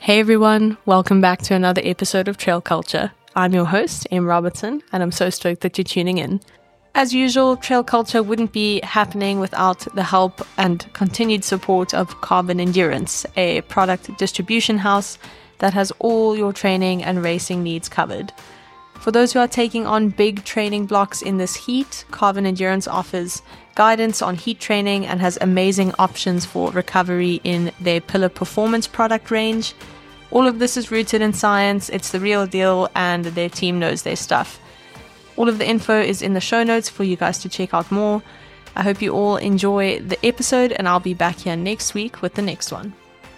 Hey everyone, welcome back to another episode of Trail Culture. I'm your host, Em Robertson, and I'm so stoked that you're tuning in. As usual, Trail Culture wouldn't be happening without the help and continued support of Carbon Endurance, a product distribution house that has all your training and racing needs covered. For those who are taking on big training blocks in this heat, Carbon Endurance offers guidance on heat training and has amazing options for recovery in their Pillar Performance product range. All of this is rooted in science, it's the real deal, and their team knows their stuff. All of the info is in the show notes for you guys to check out more. I hope you all enjoy the episode, and I'll be back here next week with the next one.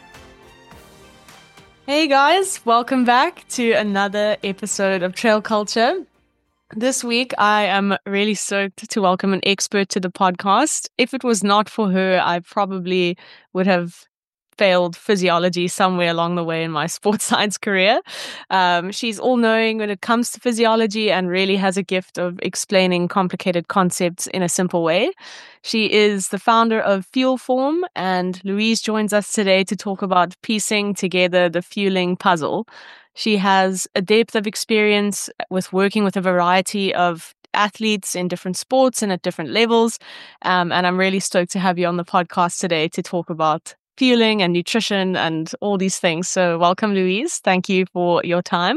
Hey guys, welcome back to another episode of Trail Culture. This week, I am really stoked to welcome an expert to the podcast. If it was not for her, I probably would have failed physiology somewhere along the way in my sports science career. She's all-knowing when it comes to physiology and really has a gift of explaining complicated concepts in a simple way. She is the founder of FuelForm, and Louise joins us today to talk about piecing together the fueling puzzle. She has a depth of experience with working with a variety of athletes in different sports and at different levels. And I'm really stoked to have you on the podcast today to talk about fueling and nutrition and all these things. So welcome, Louise. Thank you for your time.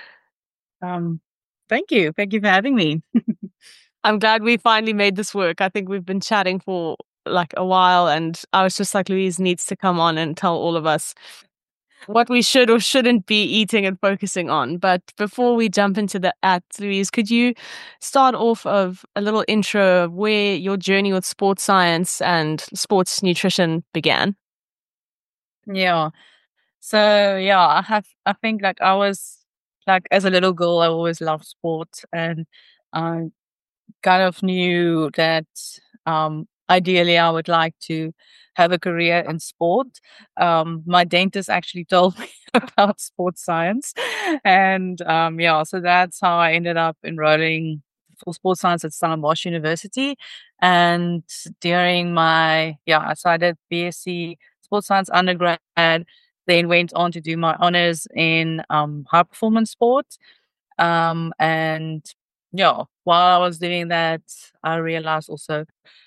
Thank you. Thank you for having me. I'm glad we finally made this work. I think we've been chatting for like a while, and I was just like, Louise needs to come on and tell all of us what we should or shouldn't be eating and focusing on. But before we jump into the Louise, could you start off of a little intro of where your journey with sports science and sports nutrition began? Yeah. So I think like I was like as a little girl, I always loved sport, and I kind of knew that ideally I would like to have a career in sport. My dentist actually told me about sports science, and so that's how I ended up enrolling for sports science at Stellenbosch University. And during so I did BSc sports science undergrad, then went on to do my honors in high performance sport. And while I was doing that, I realized also,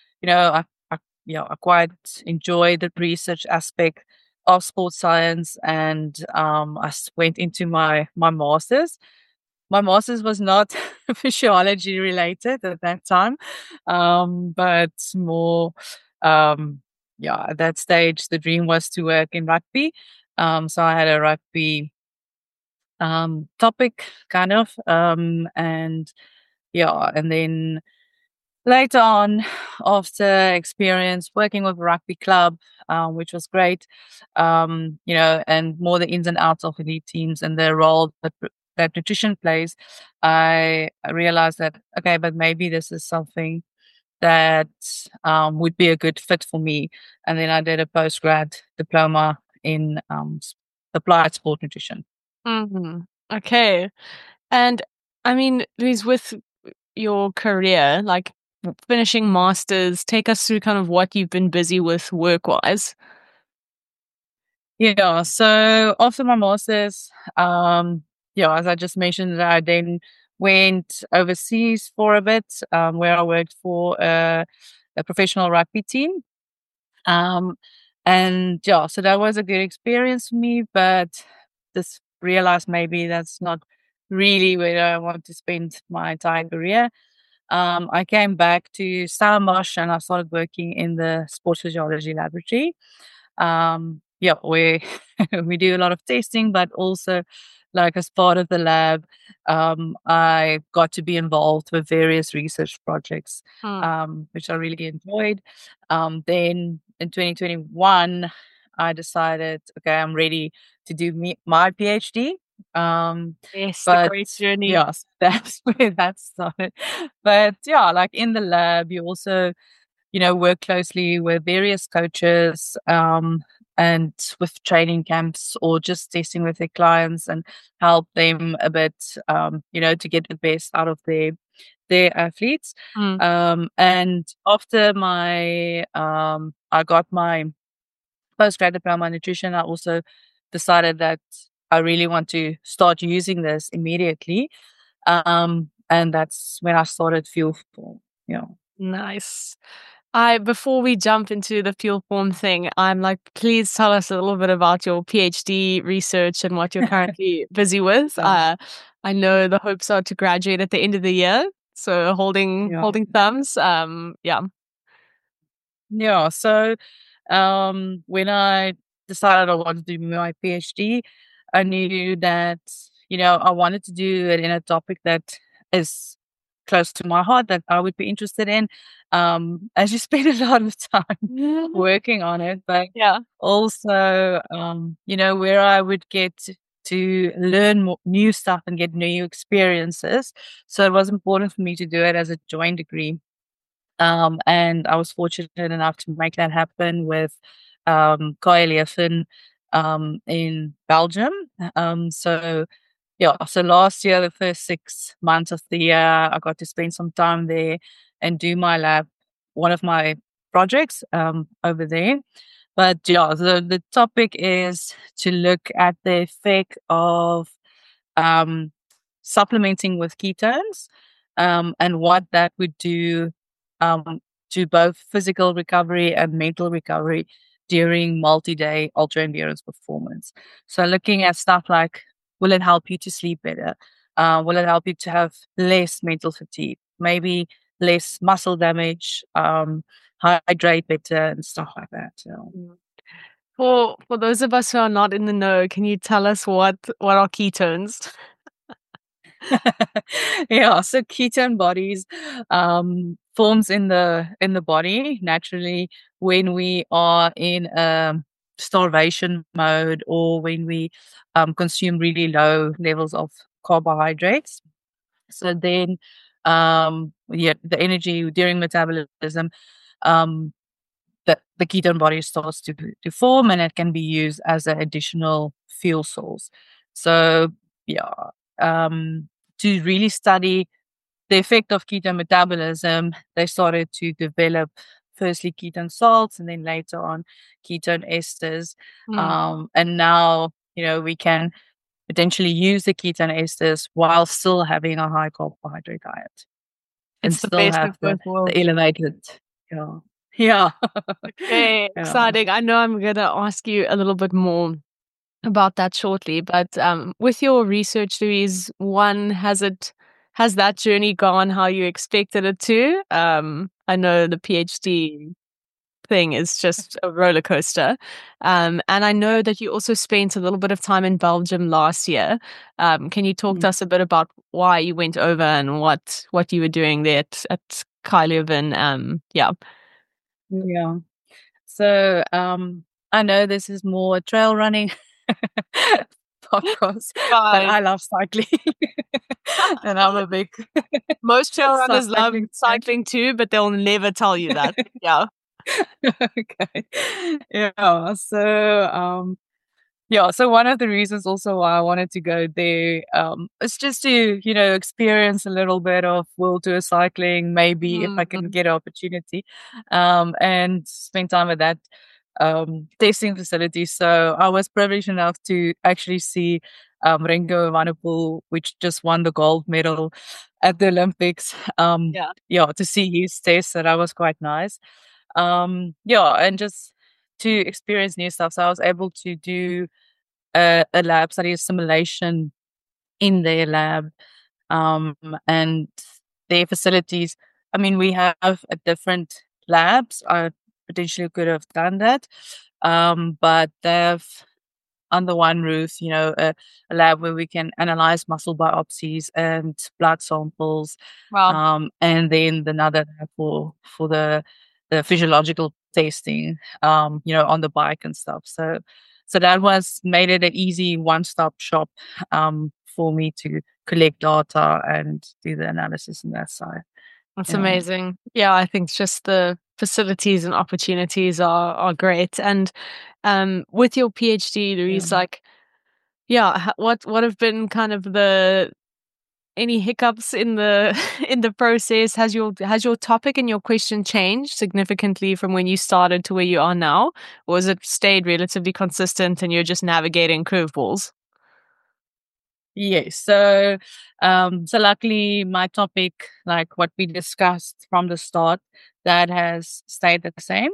I quite enjoy the research aspect of sports science, and went into my master's. My master's was not physiology related at that time, but more, at that stage, the dream was to work in rugby. So I had a rugby topic kind of, and then later on, after experience working with a rugby club, which was great, and more the ins and outs of elite teams and the role that nutrition plays, I realized that, okay, but maybe this is something that would be a good fit for me. And then I did a postgrad diploma in applied sport nutrition. Mm-hmm. Okay. And I mean, Louise, with your career, like finishing masters, take us through kind of what you've been busy with work-wise. Yeah, so after my master's, as I just mentioned, I then went overseas for a bit, where I worked for a professional rugby team. So that was a good experience for me, but just realized maybe that's not really where I want to spend my entire career. I came back to Stellenbosch and I started working in the sports physiology laboratory. Where we do a lot of testing, but also like as part of the lab, I got to be involved with various research projects, which I really enjoyed. Then in 2021, I decided, okay, I'm ready to do my PhD. Yes, the But great journey. yes, that's where that started. But like in the lab, you also, work closely with various coaches, and with training camps or just testing with their clients and help them a bit, to get the best out of their athletes. And after I got my postgrad diploma in nutrition, I also decided that I really want to start using this immediately. And that's when I started Fuel Form. Yeah. Nice. Before we jump into the fuel form thing, I'm like, please tell us a little bit about your PhD research and what you're currently busy with. Yeah. I know the hopes are to graduate at the end of the year, so Yeah. holding thumbs. Yeah. Yeah. So when I decided I wanted to do my PhD, I knew that, I wanted to do it in a topic that is close to my heart that I would be interested in. As you spend a lot of time working on it, but Yeah. also, where I would get to learn new stuff and get new experiences. So it was important for me to do it as a joint degree. And I was fortunate enough to make that happen with KU Leuven in Belgium. So yeah, so last year, the first 6 months of the year, I got to spend some time there and do my lab, one of my projects over there. But yeah, the topic is to look at the effect of um, supplementing with ketones, and what that would do um, to both physical recovery and mental recovery during multi-day ultra endurance performance. So looking at stuff like, will it help you to sleep better? Will it help you to have less mental fatigue? Maybe less muscle damage, hydrate better and stuff like that. So. Mm. For those of us who are not in the know, can you tell us what are ketones? Yeah, so ketone bodies forms in the body naturally when we are in starvation mode, or when we consume really low levels of carbohydrates. So then the energy during metabolism, um the ketone body starts to form, and it can be used as an additional fuel source. So yeah, to really study the effect of ketone metabolism, they started to develop firstly ketone salts and then later on ketone esters. Mm. And now, we can potentially use the ketone esters while still having a high carbohydrate diet and It's the still best have of both the worlds. elevated. Yeah. Yeah. Okay, Yeah. exciting. I know I'm gonna ask you a little bit more about that shortly, but with your research, Louise, has that journey gone how you expected it to? I know the PhD thing is just a roller coaster, and I know that you also spent a little bit of time in Belgium last year. Can you talk to Mm. us a bit about why you went over and what you were doing there at KU Leuven? Yeah. Yeah. So, I know this is more a trail running podcast, but Fine. I love cycling. And I'm a big Most trail runners love cycling fan. cycling too, but they'll never tell you that. Yeah. Okay. Yeah. So one of the reasons also why I wanted to go there, is just to, experience a little bit of world tour cycling, maybe if I can Mm. get an opportunity, and spend time at that testing facility. So I was privileged enough to actually see Rengo Evenepoel, which just won the gold medal at the Olympics. Yeah. Yeah, to see his test, so that was quite nice. Yeah, and just to experience new stuff. So I was able to do a lab study, a simulation in their lab, um, and their facilities. I mean, we have different labs. I potentially could have done that, but they have under one roof, a lab where we can analyze muscle biopsies and blood samples, Wow. and then another lab for the physiological testing, on the bike and stuff. So that was made it an easy one-stop shop for me to collect data and do the analysis on that side. That's Yeah. amazing. Yeah, I think just the facilities and opportunities are great. And with your PhD, Yeah. Louise, like, yeah, what have been kind of any hiccups in the in the process? Has your topic and your question changed significantly from when you started to where you are now, or has it stayed relatively consistent and you're just navigating curveballs? Yes. So luckily my topic, like what we discussed from the start, that has stayed the same.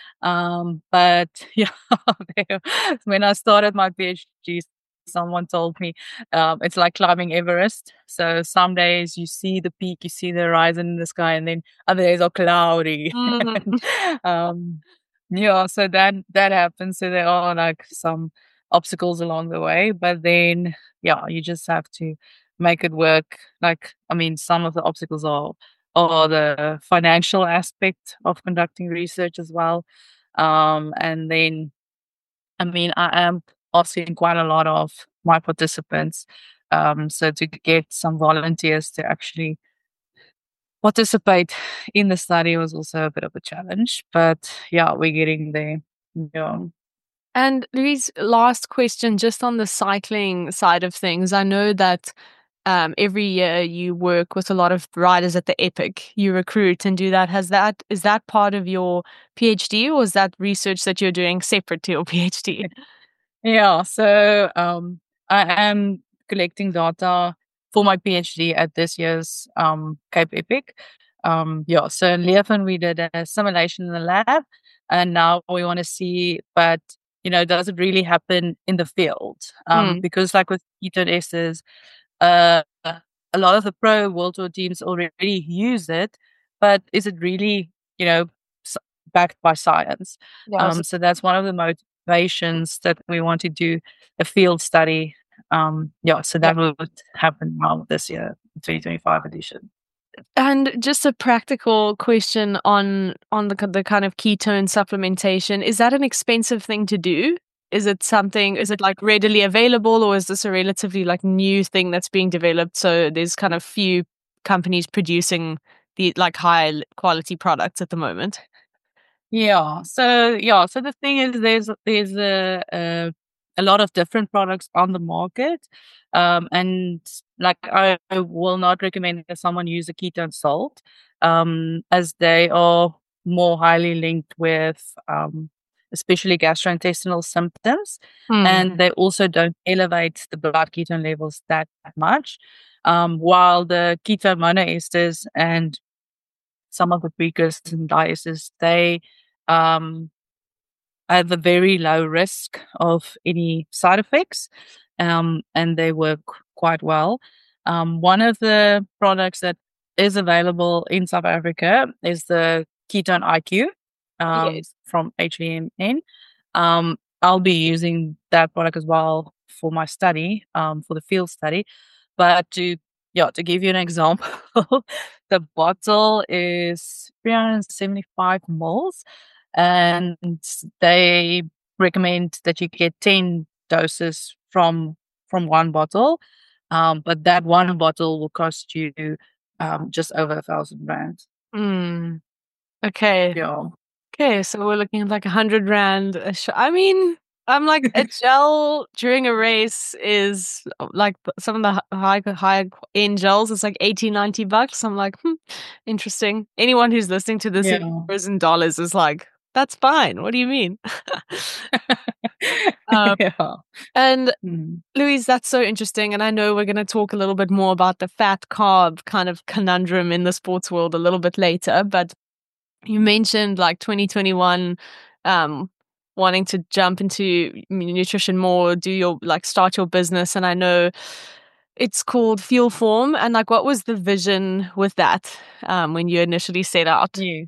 But yeah, when I started my PhD, someone told me it's like climbing Everest. So some days you see the peak, you see the horizon in the sky, and then other days are cloudy. Mm. um, yeah, so that happens. So there are like some obstacles along the way, but then yeah, you just have to make it work. Like, I mean, some of the obstacles are the financial aspect of conducting research as well. And then, I mean, I am asking quite a lot of my participants. So to get some volunteers to actually participate in the study was also a bit of a challenge. But yeah, we're getting there. Yeah. And Louise, last question, just on the cycling side of things. I know that every year you work with a lot of riders at the Epic. You recruit and do that. Is that part of your PhD, or is that research that you're doing separate to your PhD? Yeah, so I am collecting data for my PhD at this year's Cape Epic. Yeah, so in Leofen we did a simulation in the lab, and now we want to see, but does it really happen in the field? Mm, Because like with ketone esters, uh, a lot of the pro World Tour teams already use it, but is it really, you know, s- backed by science? yes. So that's one of the motivations that we want to do a field study. Yeah, so Yeah. that will happen now this year, 2025 edition. And just a practical question on the kind of ketone supplementation. Is that an expensive thing to do? Is it like readily available, or is this a relatively like new thing that's being developed? So there's kind of few companies producing the like quality products at the moment. So the thing is, there's a lot of different products on the market, and like I will not recommend that someone use a ketone salt, as they are more highly linked with especially gastrointestinal symptoms, and they also don't elevate the blood ketone levels that much. While the ketone monoesters and some of the precursors and diasts, they um, have a very low risk of any side effects, and they work quite well. One of the products that is available in South Africa is the Ketone IQ Yes. from HVMN. I'll be using that product as well for my study, for the field study. But to give you an example, the bottle is 375 mils, and they recommend that you get 10 doses from one bottle. But that one bottle will cost you just over 1,000 rand. Mm. Okay. Yeah. Okay, so we're looking at like 100 rand a shot. I mean, I'm like a gel during a race is like some of the high end gels. It's like 80, 90 bucks. I'm like, interesting. Anyone who's listening to this in Yeah. euros and dollars is like, that's fine. What do you mean? um, Yeah. and Mm. Louise, that's so interesting. And I know we're going to talk a little bit more about the fat carb kind of conundrum in the sports world a little bit later. But you mentioned like 2021, um, wanting to jump into nutrition more, do your like start your business. And I know it's called Fuel Form. And like, what was the vision with that when you initially set out? Yeah.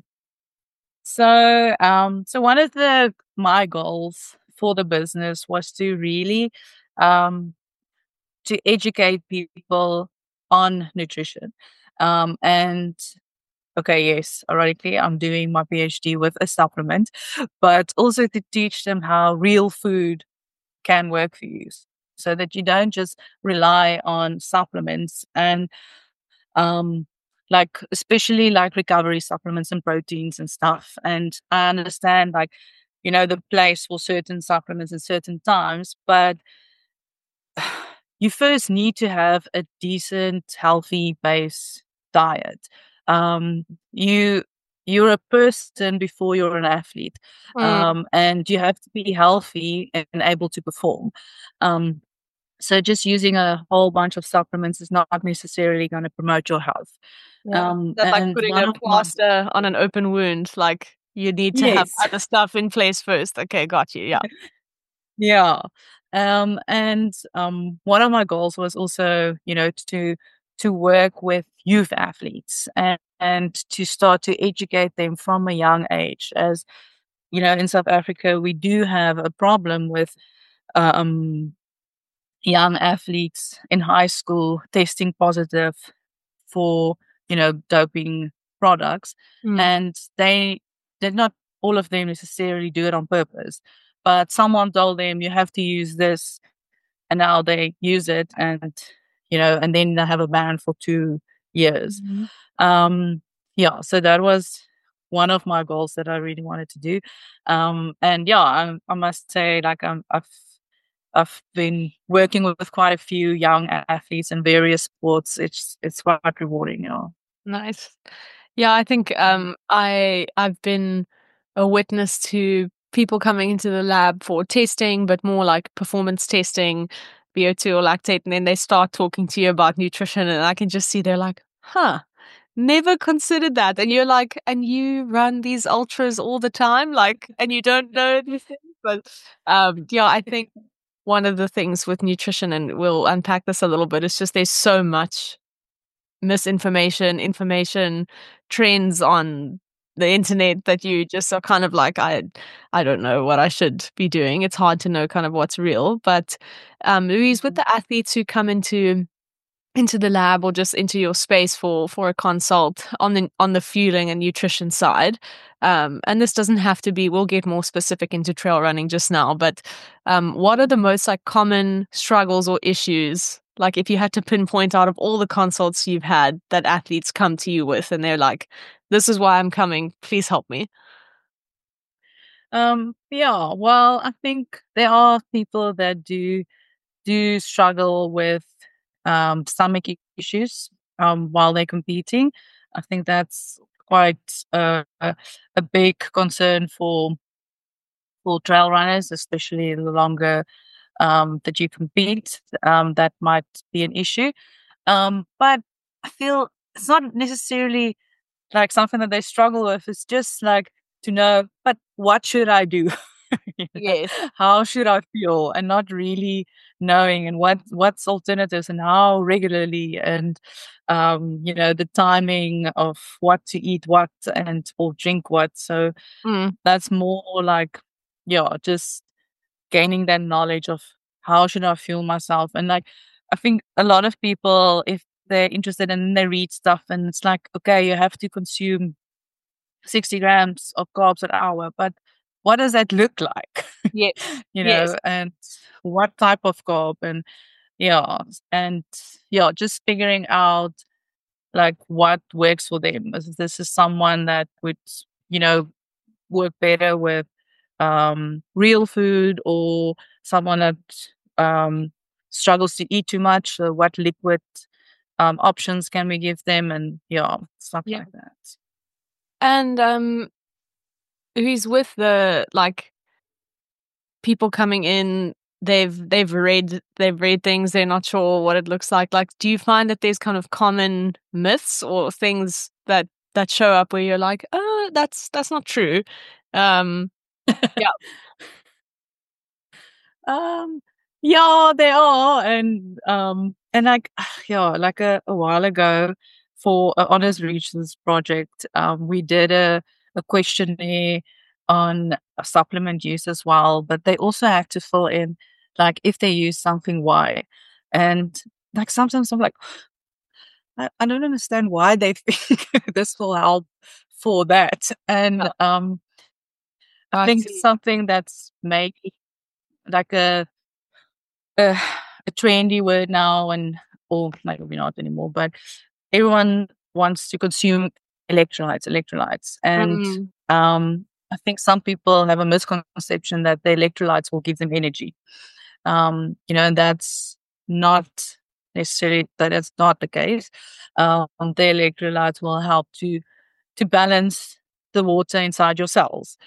So one of my goals for the business was to really um, to educate people on nutrition. And okay, yes, ironically, I'm doing my PhD with a supplement, but also to teach them how real food can work for you, so that you don't just rely on supplements and um like especially like recovery supplements and proteins and stuff. And I understand like the place for certain supplements at certain times, but you first need to have a decent, healthy base diet. You you're a person before you're an athlete, Mm, and you have to be healthy and able to perform. Um, so just using a whole bunch of supplements is not necessarily going to promote your health. yeah. That like And putting one a of my plaster on an open wound, like you need to have yes, other stuff in place first. Okay, got you. Yeah. yeah. And one of my goals was also, to work with youth athletes and to start to educate them from a young age. As you know, in South Africa, we do have a problem with um, young athletes in high school testing positive for, doping products, Mm. and they did not all of them necessarily do it on purpose, but someone told them you have to use this, and now they use it, and then they have a ban for 2 years. Mhm. um yeah, so that was one of my goals that I really wanted to do. And yeah, I must say, like, I've been working with quite a few young athletes in various sports. It's quite rewarding, Nice. Yeah, I think I've been a witness to people coming into the lab for testing, but more like performance testing, VO2 or lactate, and then they start talking to you about nutrition, and I can just see they're like, huh, never considered that. And you're like, and you run these ultras all the time, like, and you don't know anything. But yeah, I think one of the things with nutrition, and we'll unpack this a little bit, is just there's so much misinformation, information, trends on the internet that you just are kind of like, I don't know what I should be doing. It's hard to know kind of what's real. But Louise, with Mhm. the athletes who come into the lab or just into your space for a consult on the fueling and nutrition side, and this doesn't have to be, we'll get more specific into trail running just now, but what are the most like common struggles or issues, like if you had to pinpoint out of all the consults you've had that athletes come to you with and they're like, this is why I'm coming, please help me. Yeah, well, I think there are people that do struggle with stomach issues while they're competing. I think that's quite a big concern for trail runners, especially the longer that you compete. That might be an issue. But I feel it's not necessarily like something that they struggle with. It's just like to know, but what should I do? You know, Yes. how should I feel? And not really knowing, and what's alternatives and how regularly, and the timing of what to eat what and or drink what. So Mm, that's more like, yeah, just gaining that knowledge of how should I fuel myself. And like, I think a lot of people, if they're interested and they read stuff, and it's like, okay, you have to consume 60 grams of carbs an hour, but what does that look like? yes. Yes. And what type of carb, and yeah, and yeah, just figuring out like what works for them. If this is someone that would, you know, work better with real food, or someone that um, struggles to eat too much. So what liquid options can we give them? And yeah, stuff Yeah. like that. And who's with the like people coming in, they've read things, they're not sure what it looks like, do you find that there's kind of common myths or things that show up where you're like, oh, that's not true? um yeah. Um, yeah, they are, and like yeah, like a while ago for a honors research project, we did a questionnaire on a supplement use as well, but they also had to fill in like if they use something, why, and like sometimes I'm like, I don't understand why they think this will help for that, and Yeah, I I think see. something that's maybe like uh, a trendy word now, and or like maybe not anymore, but everyone wants to consume electrolytes, and Mm, I think some people have a misconception that the electrolytes will give them energy. And not necessarily that is not the case. The electrolytes will help to balance the water inside your cells.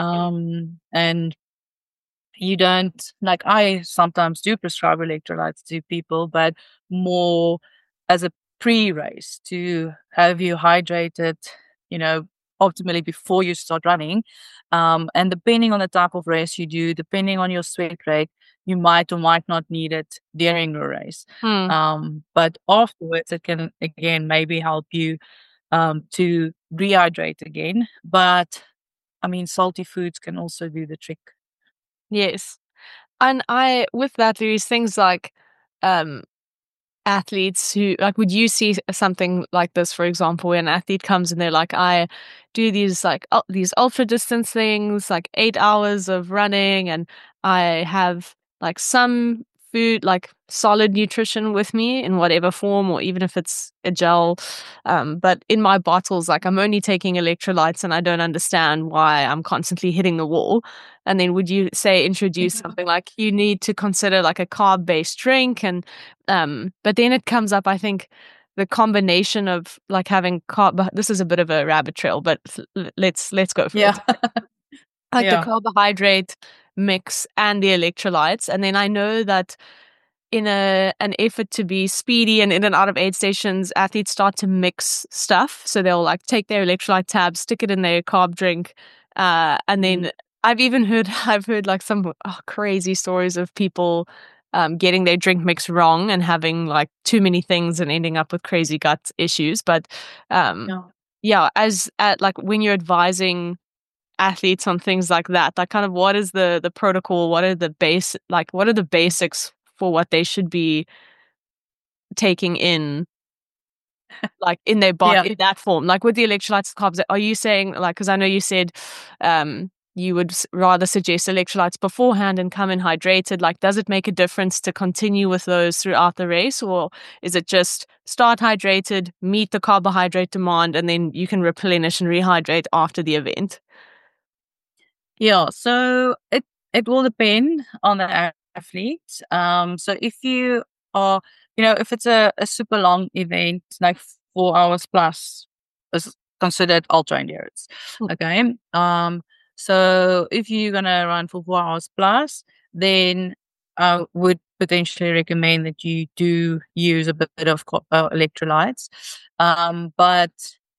And you don't, like, I sometimes do prescribe electrolytes to people, but more as a pre-race to have you hydrated, you know, optimally before you start running. And depending on the type of race you do, depending on your sweat rate, you might or might not need it during your race. Hmm. But afterwards, it can again maybe help you to rehydrate again. But I mean, salty foods can also do the trick. Yes. And with that, there is things like, um, athletes who, like, would you see something like this, for example, where an athlete comes and they're like, I do these, like, these ultra distance things, like 8 hours of running, and I have like some food, like solid nutrition with me in whatever form, or even if it's a gel. But in my bottles, like, I'm only taking electrolytes and I don't understand why I'm constantly hitting the wall. And then would you say introduce something like you need to consider like a carb based drink? And but then it comes up, I think, the combination of like having this is a bit of a rabbit trail, but let's go for it. Yeah. Like the Yeah. carbohydrate mix and the electrolytes. And then I know that in an effort to be speedy and in and out of aid stations, athletes start to mix stuff. So they'll like take their electrolyte tab, stick it in their carb drink, and then I've heard like some crazy stories of people getting their drink mix wrong and having like too many things and ending up with crazy gut issues. But Yeah. yeah, like when you're advising athletes on things like that, like kind of what is the protocol? What are the basics for what they should be taking in, like in their Yeah. body in that form, like with the electrolytes and carbs? Are you saying, like, because I know you said you would rather suggest electrolytes beforehand and come in hydrated, like does it make a difference to continue with those throughout the race, or is it just start hydrated, meet the carbohydrate demand, and then you can replenish and rehydrate after the event? Yeah. So it will depend on the athlete. So if you are, if it's a super long event, like 4 hours plus is considered ultra endurance. Mm. Okay. So if you're gonna run for 4 hours plus, then I would potentially recommend that you do use a bit of electrolytes. But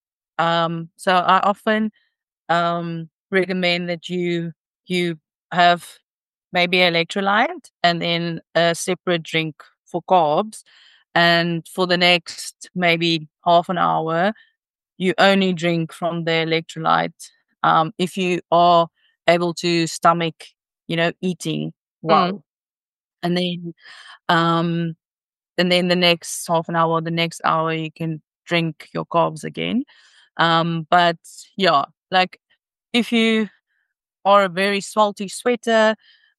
so I often recommend that you have maybe electrolyte and then a separate drink for carbs. And for the next maybe half an hour, you only drink from the electrolyte. If you are able to stomach, eating Mm. well. And then um the next half an hour, the next hour, you can drink your carbs again. But yeah, like if you or a very salty sweater.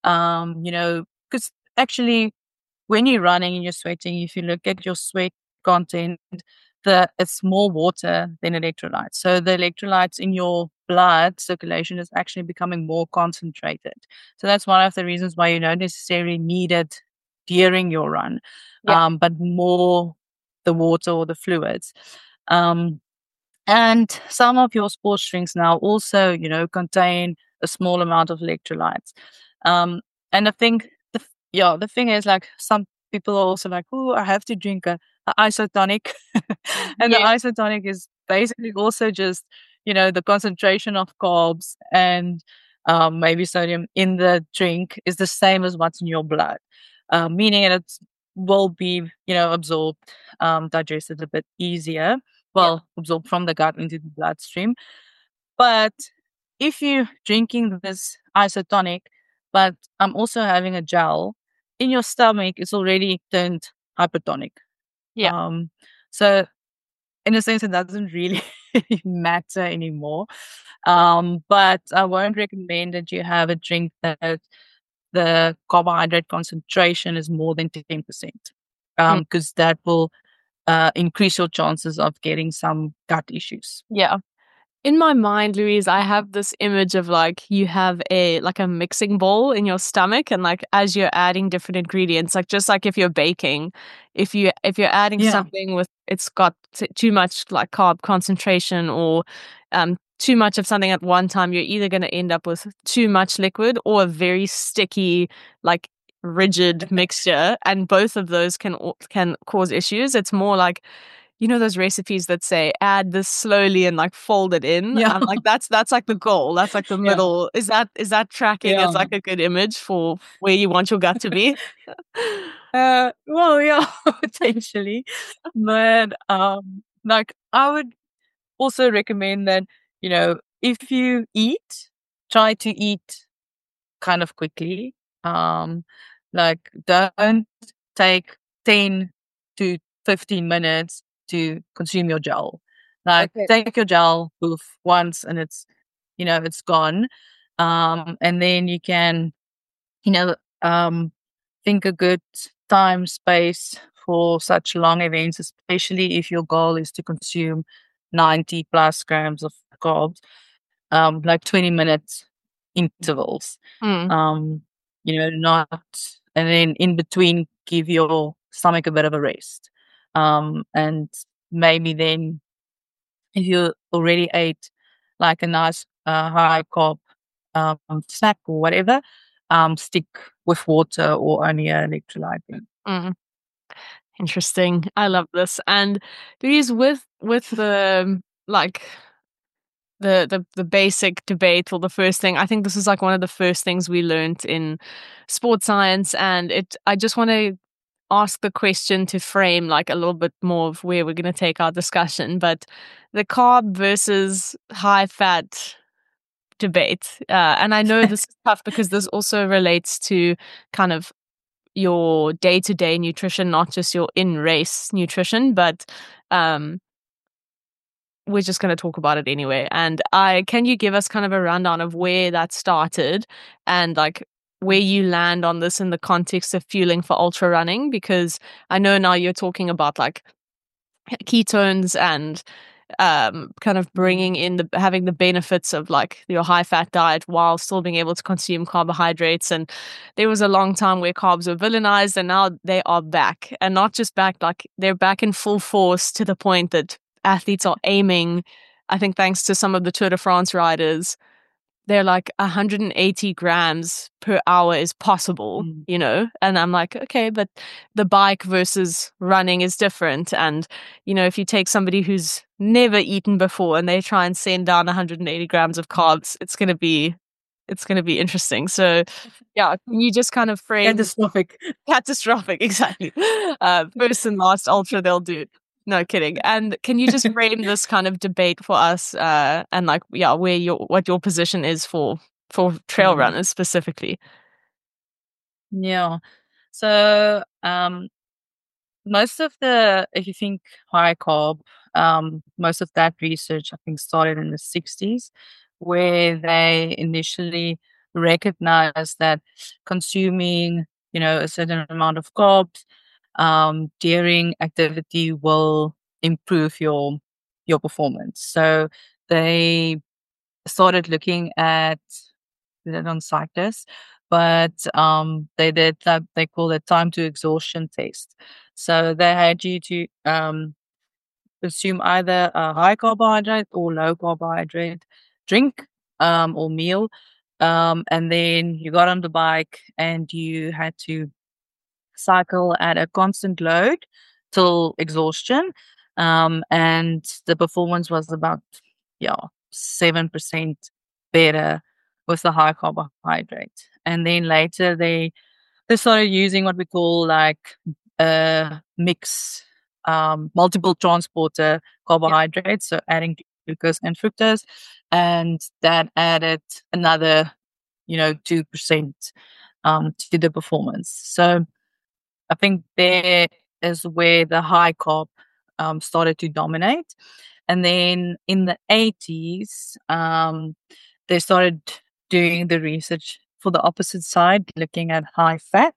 Because actually, when you're running and you're sweating, if you look at your sweat content, it's more water than electrolytes. So the electrolytes in your blood circulation is actually becoming more concentrated. So that's one of the reasons why you don't necessarily need it during your run, Yeah. but more the water or the fluids. Um, and some of your sports drinks now also, contain a small amount of electrolytes. Um, and I think the thing is, like, some people are also like, oh, I have to drink a isotonic. And the Yeah. isotonic is basically also just, the concentration of carbs and maybe sodium in the drink is the same as what's in your blood, meaning it will be, absorbed, digested a bit easier, Yeah. absorbed from the gut into the bloodstream. But if you're drinking this isotonic, but I'm also having a gel in your stomach, it's already turned hypertonic. Yeah. Um, so in a sense, it doesn't really matter anymore. But I won't recommend that you have a drink that the carbohydrate concentration is more than 10%, Mm. because that will increase your chances of getting some gut issues. Yeah. In my mind, Louise, I have this image of like you have a mixing bowl in your stomach, and like as you're adding different ingredients, like just like if you're baking, if you're adding Yeah. something with it's got too much like carb concentration or too much of something at one time, you're either going to end up with too much liquid or a very sticky, like rigid mixture, and both of those can cause issues. It's more like those recipes that say add this slowly and like fold it in. Yeah. I'm like, that's like the goal. That's like the Yeah. middle. Is that tracking as Yeah. like a good image for where you want your gut to be? Well, yeah, potentially. But like I would also recommend that, if you eat, try to eat kind of quickly. Um, like don't take 10 to 15 minutes to consume your gel. Like Okay. take your gel poof once and it's gone. And then you can, you know, um, think a good time space for such long events, especially if your goal is to consume 90 plus grams of carbs, like 20-minute intervals. Mm, Um, not, and then in between, give your stomach a bit of a rest. And maybe then, if you already ate like a nice high carb snack or whatever, stick with water or only electrolyte. mm. Interesting. I love this. And these with the like the basic debate or the first thing, I think this is like one of the first things we learned in sports science, and I just want to ask the question to frame like a little bit more of where we're going to take our discussion. But the carb versus high fat debate, and I know this is tough because this also relates to kind of your day-to-day nutrition, not just your in-race nutrition, but um we're just going to talk about it anyway. And can you give us kind of a rundown of where that started and like where you land on this in the context of fueling for ultra running? Because I know now you're talking about like ketones and kind of bringing in having the benefits of like your high fat diet while still being able to consume carbohydrates. And there was a long time where carbs were villainized, and now they are back, and not just back, like they're back in full force to the point that athletes are aiming, I think thanks to some of the Tour de France riders, they're like 180 grams per hour is possible, and I'm like, okay, but the bike versus running is different. And, if you take somebody who's never eaten before and they try and send down 180 grams of carbs, it's going to be interesting. So yeah, can you just kind of frame catastrophic, exactly. First and last ultra they'll do. No kidding. And can you just frame this kind of debate for us, and like, yeah, what your position is for trail runners specifically? Yeah. So, most of if you think high carb, most of that research, I think, started in the 60s, where they initially recognized that consuming, a certain amount of carbs, during activity will improve your performance. So they started looking at it on cyclists, but they did that, they call it time to exhaustion test. So they had you to consume either a high carbohydrate or low carbohydrate drink or meal. And then you got on the bike and you had to cycle at a constant load till exhaustion. And the performance was about, 7% better with the high carbohydrate. And then later they started using what we call like a mix, multiple transporter carbohydrates, so adding glucose and fructose, and that added another, 2% to the performance. So I think there is where the high carb started to dominate. And then in the 80s, they started doing the research for the opposite side, looking at high fat.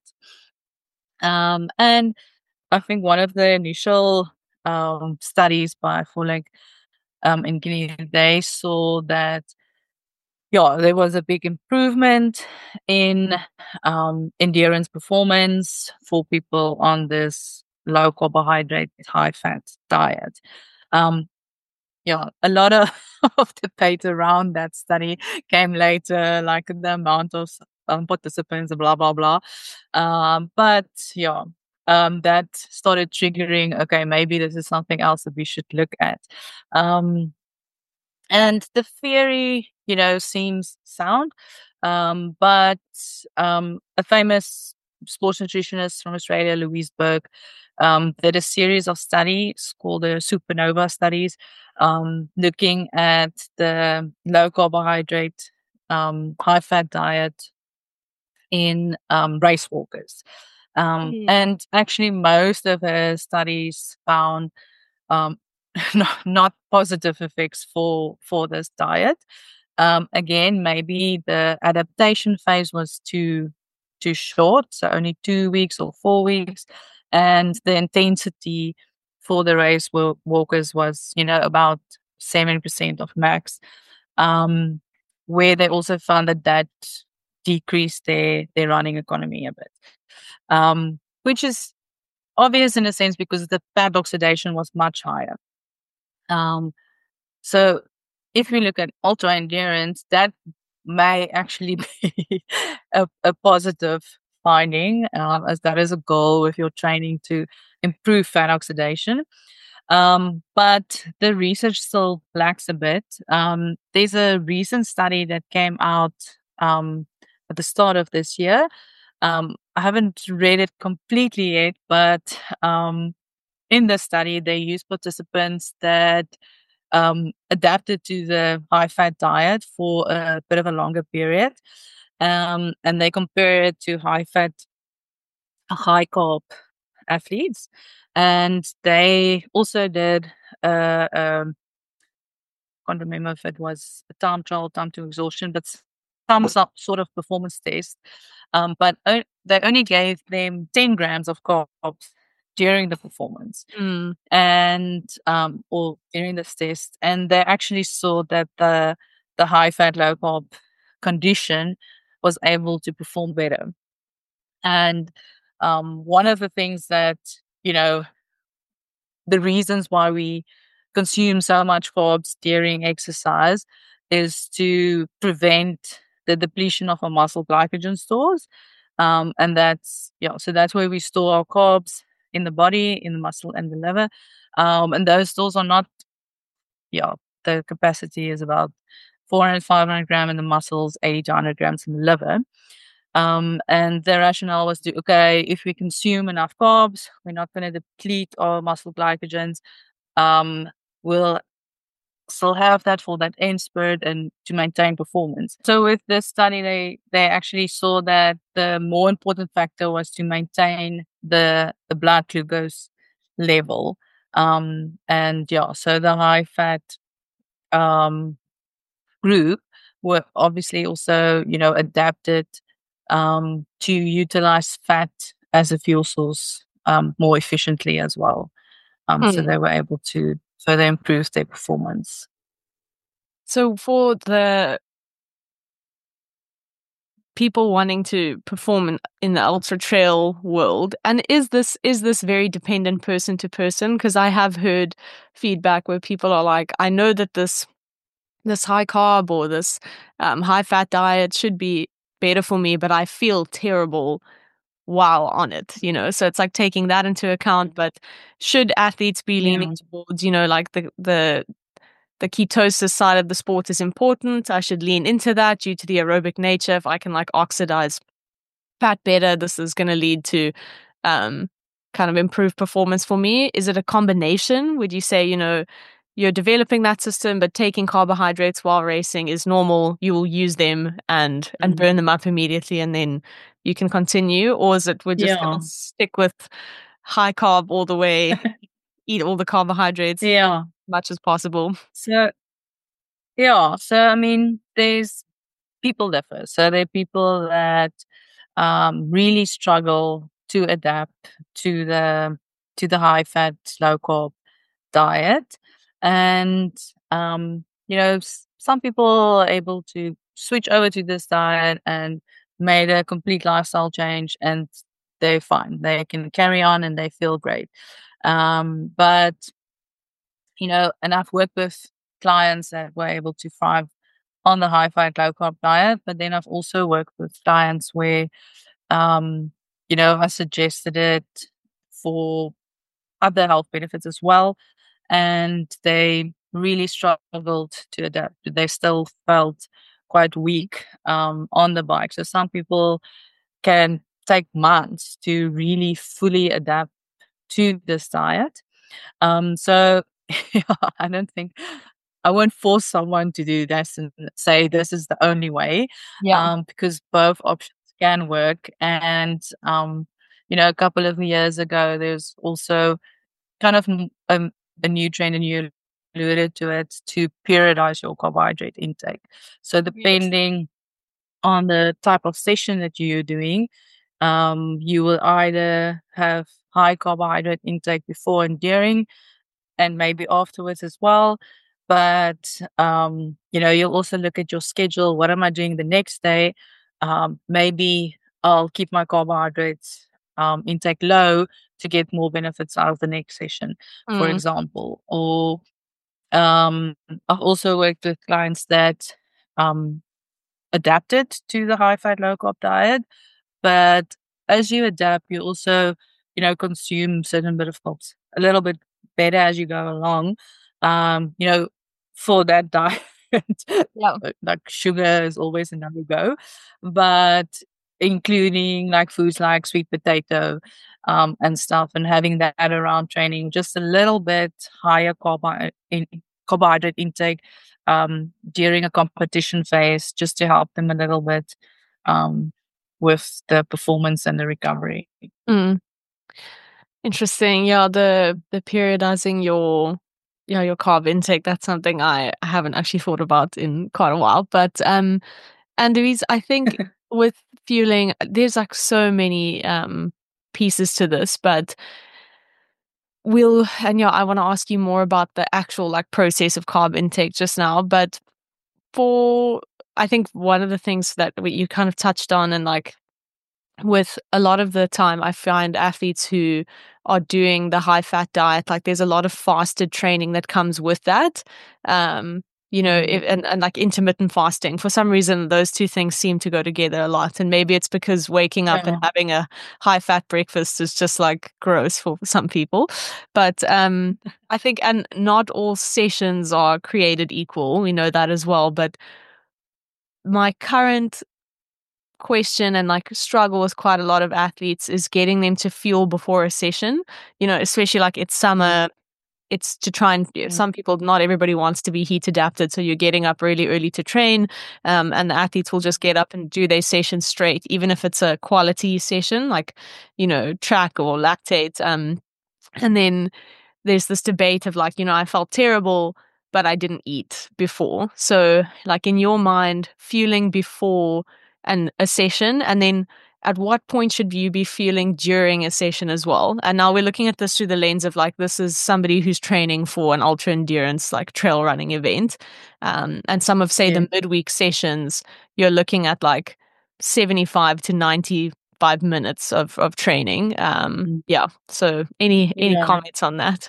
And I think one of the initial studies by Fulling in Guinea, they saw that there was a big improvement in endurance performance for people on this low carbohydrate, high fat diet. Um, a lot of, of debate around that study came later, like the amount of participants, blah, blah, blah. But that started triggering, okay, maybe this is something else that we should look at. And the theory, seems sound. But a famous sports nutritionist from Australia, Louise Burke, did a series of studies called the Supernova studies, looking at the low carbohydrate, high fat diet in race walkers. And actually, most of her studies found um, not positive effects for this diet. Again, maybe the adaptation phase was too short, so only 2 weeks or 4 weeks, and the intensity for the race walkers was, about 7% of max. Where they also found that decreased their running economy a bit, which is obvious in a sense because the fat oxidation was much higher. So if we look at ultra endurance, that may actually be a positive finding, as that is a goal if you're training to improve fat oxidation. But the research still lacks a bit. There's a recent study that came out at the start of this year. I haven't read it completely yet, but in the study, they used participants that adapted to the high fat diet for a bit of a longer period. And they compare it to high fat, high carb athletes. And they also did, can't remember if it was a time trial, time to exhaustion, but some sort of performance test. But they only gave them 10 grams of carbs during the performance and or during this test, and they actually saw that the high fat low carb condition was able to perform better. And one of the things that the reasons why we consume so much carbs during exercise is to prevent the depletion of our muscle glycogen stores. And so that's where we store our carbs in the body, in the muscle and the liver. And those stores are not, the capacity is about 400, 500 grams in the muscles, 80 to 100 grams in the liver. And the rationale was if we consume enough carbs, we're not going to deplete our muscle glycogens. We'll still have that for that end spurt and to maintain performance. So with this study, they actually saw that the more important factor was to maintain the blood glucose level. So the high fat group were obviously also, adapted to utilize fat as a fuel source more efficiently as well. So they were able to further improve their performance. So for the people wanting to perform in the ultra trail world, and is this very dependent person to person? Because I have heard feedback where people are like, I know that this high carb or this high fat diet should be better for me, but I feel terrible while on it, so it's like taking that into account. But should athletes be leaning towards, like the ketosis side of the sport is important, I should lean into that due to the aerobic nature. If I can like oxidize fat better, this is going to lead to kind of improved performance for me. Is it a combination? Would you say, you're developing that system, but taking carbohydrates while racing is normal, you will use them and burn them up immediately, and then you can continue? Or is it we're just going to stick with high carb all the way, eat all the carbohydrates much as possible? So I mean, there's people differ. So there are people that really struggle to adapt to the high fat, low carb diet. And some people are able to switch over to this diet and made a complete lifestyle change, and they're fine. They can carry on and they feel great. But and I've worked with clients that were able to thrive on the high fat, low carb diet, but then I've also worked with clients where, um, I suggested it for other health benefits as well, and they really struggled to adapt. They still felt quite weak on the bike. So some people can take months to really fully adapt to this diet. So yeah, I don't think I won't force someone to do this and say this is the only way, Yeah. because both options can work. And a couple of years ago, there's also kind of a new trend, and you alluded to it, to periodize your carbohydrate intake. So Yes. depending on the type of session that you're doing, you will either have high carbohydrate intake before and during, and maybe afterwards as well. But you'll also look at your schedule. What am I doing the next day? Maybe I'll keep my carbohydrates intake low to get more benefits out of the next session, for Mm. example. Or I've also worked with clients that um, adapted to the high fat, low carb diet. But as you adapt, you also, consume certain bit of carbs a little bit better as you go along. Um, you know, for that diet, Yeah. like sugar is always a no-go, but including like foods like sweet potato, and stuff, and having that around training, just a little bit higher carbohydrate intake, during a competition phase, just to help them a little bit, um, with the performance and the recovery. Mm. Interesting. Yeah, the periodizing your carb intake, that's something I haven't actually thought about in quite a while. But and Louise, I think with fueling, there's like so many pieces to this, but I want to ask you more about the actual like process of carb intake just now. But for I think one of the things that you kind of touched on, and like with a lot of the time, I find athletes who are doing the high fat diet, like there's a lot of fasted training that comes with that. Um, Mm, and like intermittent fasting, for some reason, those two things seem to go together a lot. And maybe it's because waking up and yeah, having a high fat breakfast is just like gross for some people. But I think, and not all sessions are created equal. We know that as well. But my current question and like struggle with quite a lot of athletes is getting them to fuel before a session, especially like it's mm, summer. It's to try and mm, some people, not everybody wants to be heat adapted. So you're getting up really early to train. And the athletes will just get up and do their session straight, even if it's a quality session, like, track or lactate. And then there's this debate of like, I felt terrible, but I didn't eat before. So, like in your mind, fueling before a session, and then at what point should you be fueling during a session as well? And now we're looking at this through the lens of like, this is somebody who's training for an ultra endurance, like trail running event. And some of, say, yeah, the midweek sessions, you're looking at like 75 to 95 minutes of training. mm, Yeah. So any yeah. comments on that?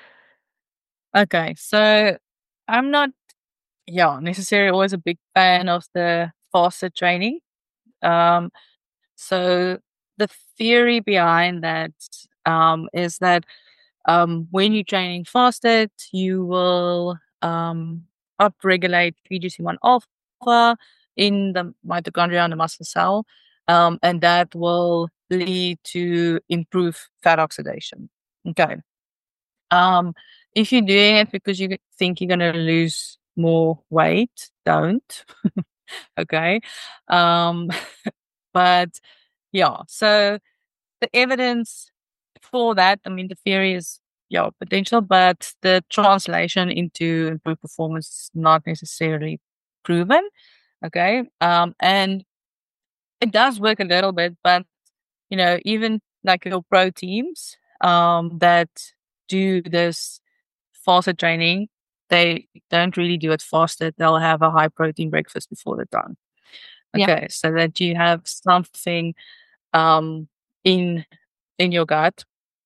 Okay, so I'm not, necessarily always a big fan of the fasted training. Um, so the theory behind that, is that, when you're training fasted, you will upregulate PGC1 alpha in the mitochondria and the muscle cell, and that will lead to improved fat oxidation. Okay. Um, if you're doing it because you think you're going to lose more weight, don't. Okay. Um, but yeah, so the evidence for that, I mean, the theory is, potential, but the translation into improved performance is not necessarily proven. Okay. And it does work a little bit, but even like your pro teams that do this fasted training, they don't really do it fasted. They'll have a high protein breakfast before the time. Yeah. Okay, so that you have something um, in your gut,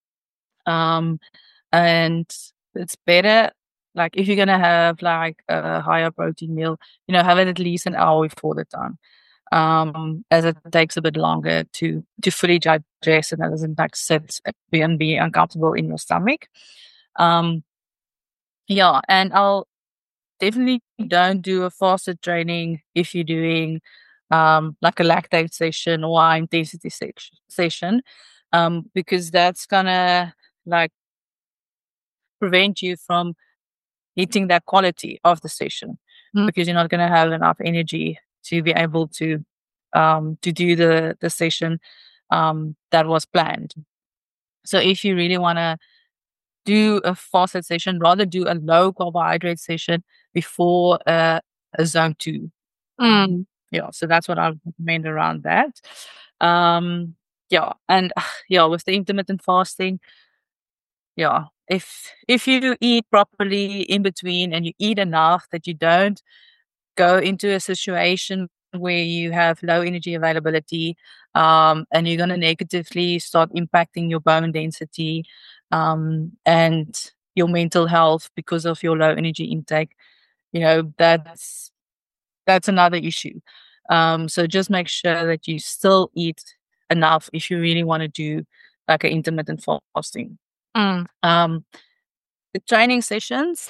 and it's better. Like if you're gonna have like a higher protein meal, have it at least an hour before the time, as it takes a bit longer to fully digest and it doesn't like sit and be uncomfortable in your stomach. Um, yeah, and I'll definitely don't do a fasted training if you're doing like a lactate session or high intensity session, because that's gonna like prevent you from hitting that quality of the session, Mm. because you're not gonna have enough energy to be able to do the session that was planned. So if you really wanna do a fasted session, rather do a low carbohydrate session before a zone 2. Mm. Yeah, so that's what I would recommend around that. Yeah, and yeah, with the intermittent fasting, yeah, if you eat properly in between and you eat enough that you don't go into a situation where you have low energy availability, and you're going to negatively start impacting your bone density, and your mental health because of your low energy intake, that's another issue. So just make sure that you still eat enough if you really want to do like an intermittent fasting. Mm. Um, the training sessions,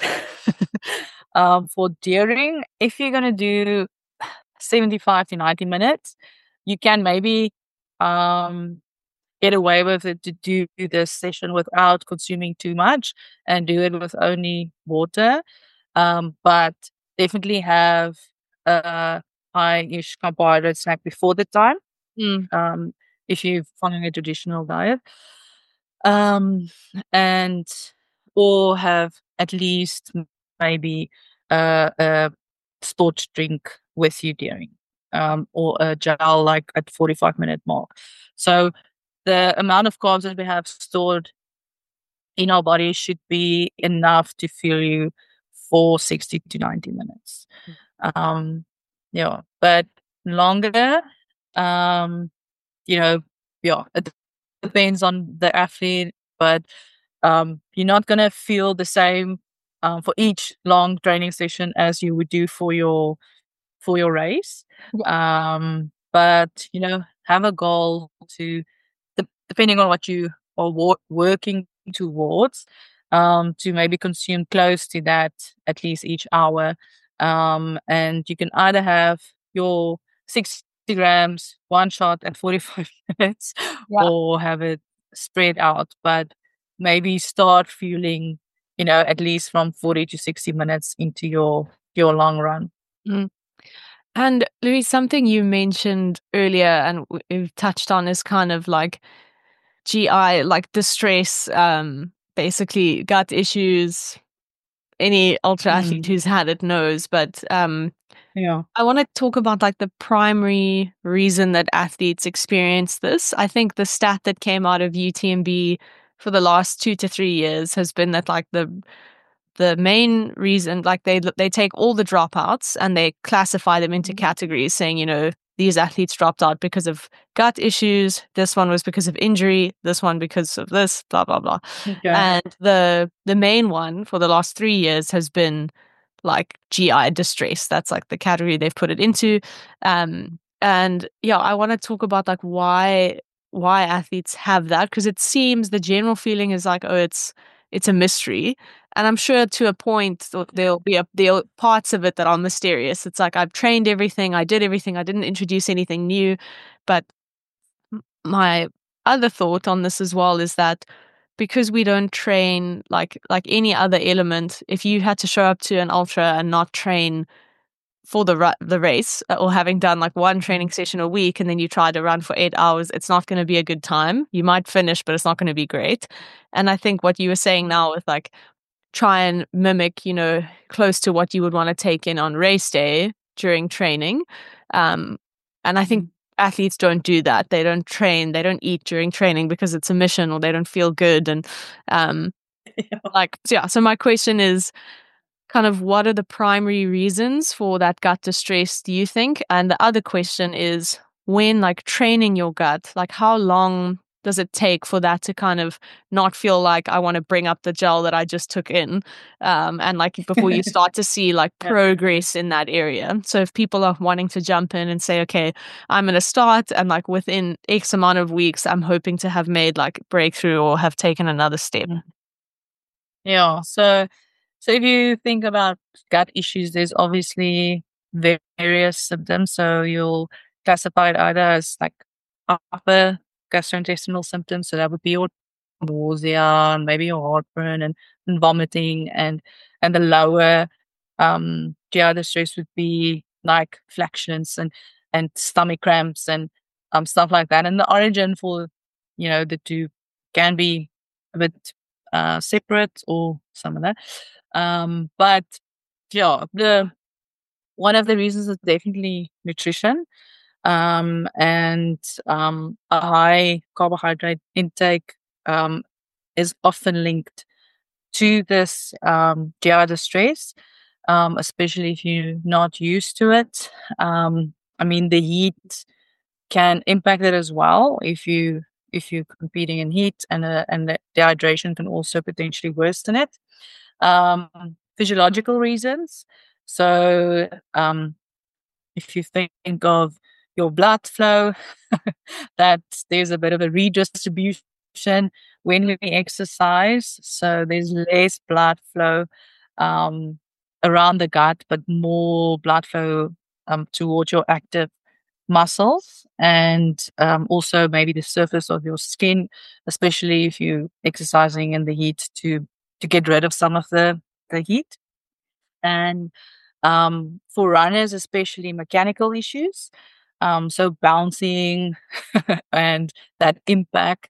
for during, if you're going to do 75 to 90 minutes, you can maybe um, get away with it to do this session without consuming too much and do it with only water. But definitely have a high-ish carbohydrate snack before the time, Mm. um, if you're following a traditional diet. Um, and or have at least maybe a sports drink with you during, or a gel like at 45-minute mark. So the amount of carbs that we have stored in our body should be enough to fuel you for 60 to 90 minutes. Um, yeah, but longer, um, you know, yeah, it depends on the athlete, but you're not gonna feel the same for each long training session as you would do for your race. Yeah. But have a goal to, depending on what you are working towards, to maybe consume close to that at least each hour. And you can either have your 60 grams one shot at 45 minutes, Yeah. or have it spread out, but maybe start fueling, at least from 40 to 60 minutes into your long run. Mm. And Louise, something you mentioned earlier and we've touched on is kind of like GI, like distress, basically gut issues. Any ultra athlete Mm. who's had it knows, but Yeah. I want to talk about like the primary reason that athletes experience this. I think the stat that came out of UTMB for the last 2 to 3 years has been that like the main reason, like they take all the dropouts and they classify them into categories, saying, these athletes dropped out because of gut issues, this one was because of injury, this one because of this, blah blah blah. Okay. And the main one for the last 3 years has been like GI distress. That's like the category they've put it into. And yeah, I want to talk about like why athletes have that, because it seems the general feeling is like, oh, it's a mystery. And I'm sure to a point there'll be parts of it that are mysterious. It's like I've trained everything, I did everything, I didn't introduce anything new. But my other thought on this as well is that because we don't train like any other element, if you had to show up to an ultra and not train for the race, or having done like one training session a week and then you try to run for 8 hours, it's not going to be a good time. You might finish, but it's not going to be great. And I think what you were saying now with like try and mimic, close to what you would want to take in on race day during training. And I think athletes don't do that. They don't train, they don't eat during training because it's a mission or they don't feel good. And Yeah. so my question is, kind of what are the primary reasons for that gut distress, do you think? And the other question is, when like training your gut, like how long does it take for that to kind of not feel like I want to bring up the gel that I just took in? And like before you start to see like Yeah. progress in that area. So if people are wanting to jump in and say, okay, I'm going to start, and like within X amount of weeks, I'm hoping to have made like breakthrough or have taken another step. Yeah. So if you think about gut issues, there's obviously various symptoms. So you'll classify it either as like upper gastrointestinal symptoms. So that would be your nausea and maybe your heartburn and vomiting, and the lower GI distress would be like flatulence and stomach cramps and stuff like that. And the origin for the two can be a bit separate or similar. But yeah, the one of the reasons is definitely nutrition. And a high carbohydrate intake is often linked to this GI distress, especially if you're not used to it. I mean, the heat can impact it as well if you're competing in heat, and the dehydration can also potentially worsen it. Um, Physiological reasons. So if you think of your blood flow, that there's a bit of a redistribution when we exercise. So there's less blood flow um, around the gut, but more blood flow towards your active muscles, and also maybe the surface of your skin, especially if you're exercising in the heat to get rid of some of the heat. And for runners, especially mechanical issues, so bouncing and that impact.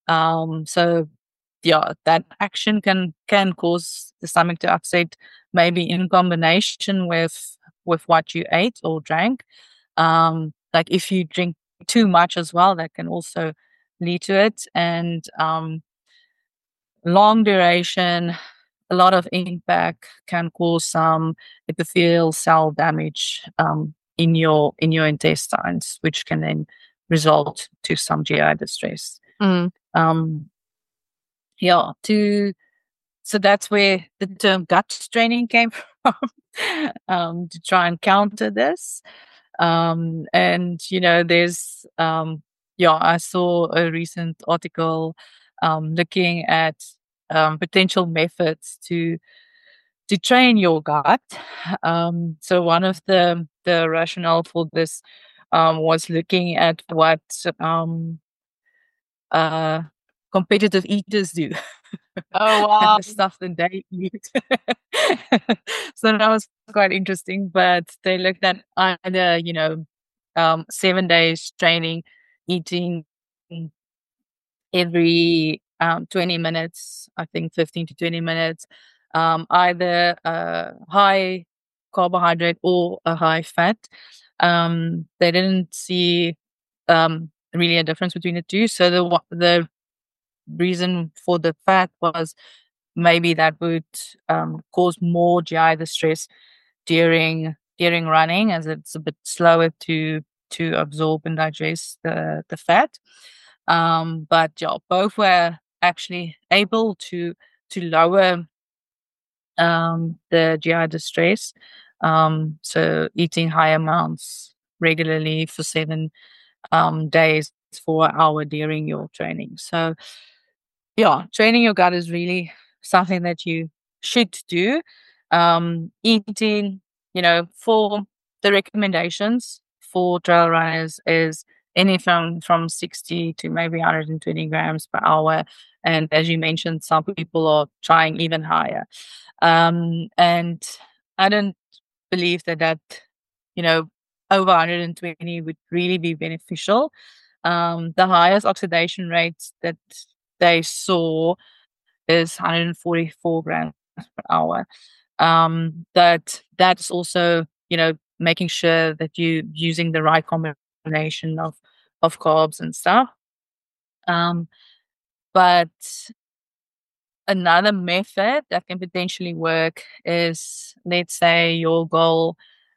So yeah, that action can cause the stomach to upset, maybe in combination with what you ate or drank. Like if you drink too much as well, that can also lead to it. And long duration, a lot of impact can cause some epithelial cell damage in your intestines, which can then result to some GI distress. Mm. Um, yeah, so that's where the term gut training came from, to try and counter this. And there's yeah, I saw a recent article looking at potential methods to train your gut. So one of the rationale for this was looking at what uh, competitive eaters do Oh, and wow. the stuff that they eat. So that was quite interesting. But they looked at either 7 days training, eating every 20 minutes, I think 15 to 20 minutes, either a high carbohydrate or a high fat. They didn't see really a difference between the two. So the reason for the fat was maybe that would cause more GI distress during running, as it's a bit slower to absorb and digest the fat. But yeah, both were actually able to lower the GI distress. So eating high amounts regularly for 7 days for an hour during your training. So yeah, training your gut is really something that you should do. Eating, for the recommendations for trail runners is anything from 60 to maybe 120 grams per hour. And as you mentioned, some people are trying even higher. And I don't believe that, over 120 would really be beneficial. The highest oxidation rates that they saw is 144 grams per hour. That's also, making sure that you're using the right combination of carbs and stuff. Um, but another method that can potentially work is, let's say your goal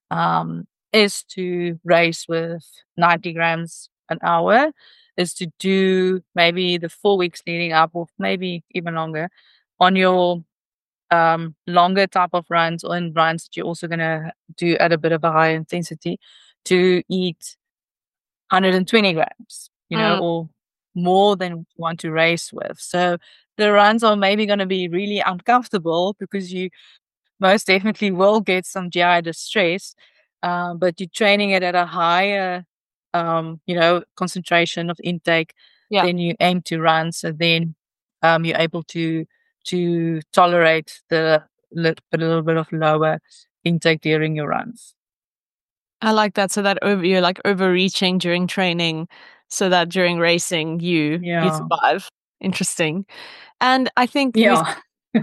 is to race with 90 grams an hour, is to do maybe the 4 weeks leading up, or maybe even longer, on your longer type of runs, or in runs that you're also going to do at a bit of a higher intensity, to eat 120 grams, Mm. or more than you want to race with. So the runs are maybe going to be really uncomfortable because you most definitely will get some GI distress, but you're training it at a higher, concentration of intake Yeah. than you aim to run. So then you're able to tolerate a little bit of lower intake during your runs. I like that. So that you're like overreaching during training, so that during racing you Yeah. survive. Interesting. And I think Yeah.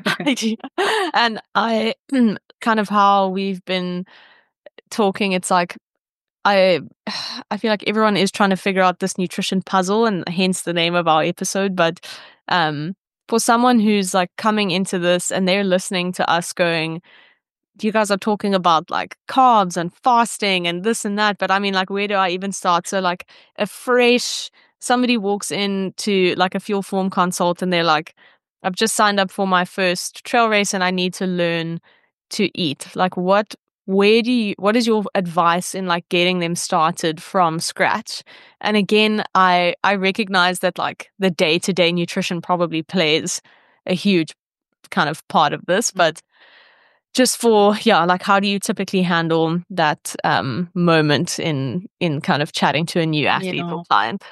and I kind of how we've been talking, it's like I I feel like everyone is trying to figure out this nutrition puzzle, and hence the name of our episode. But for someone who's like coming into this and they're listening to us going, you guys are talking about like carbs and fasting and this and that, but I mean, like, where do I even start? So like somebody walks into like a fuel form consult and they're like, I've just signed up for my first trail race and I need to learn to eat. Like, what is your advice in like getting them started from scratch? And again, I recognize that like the day-to-day nutrition probably plays a huge kind of part of this, but just for, yeah, like, how do you typically handle that moment in kind of chatting to a new athlete or Yeah. client?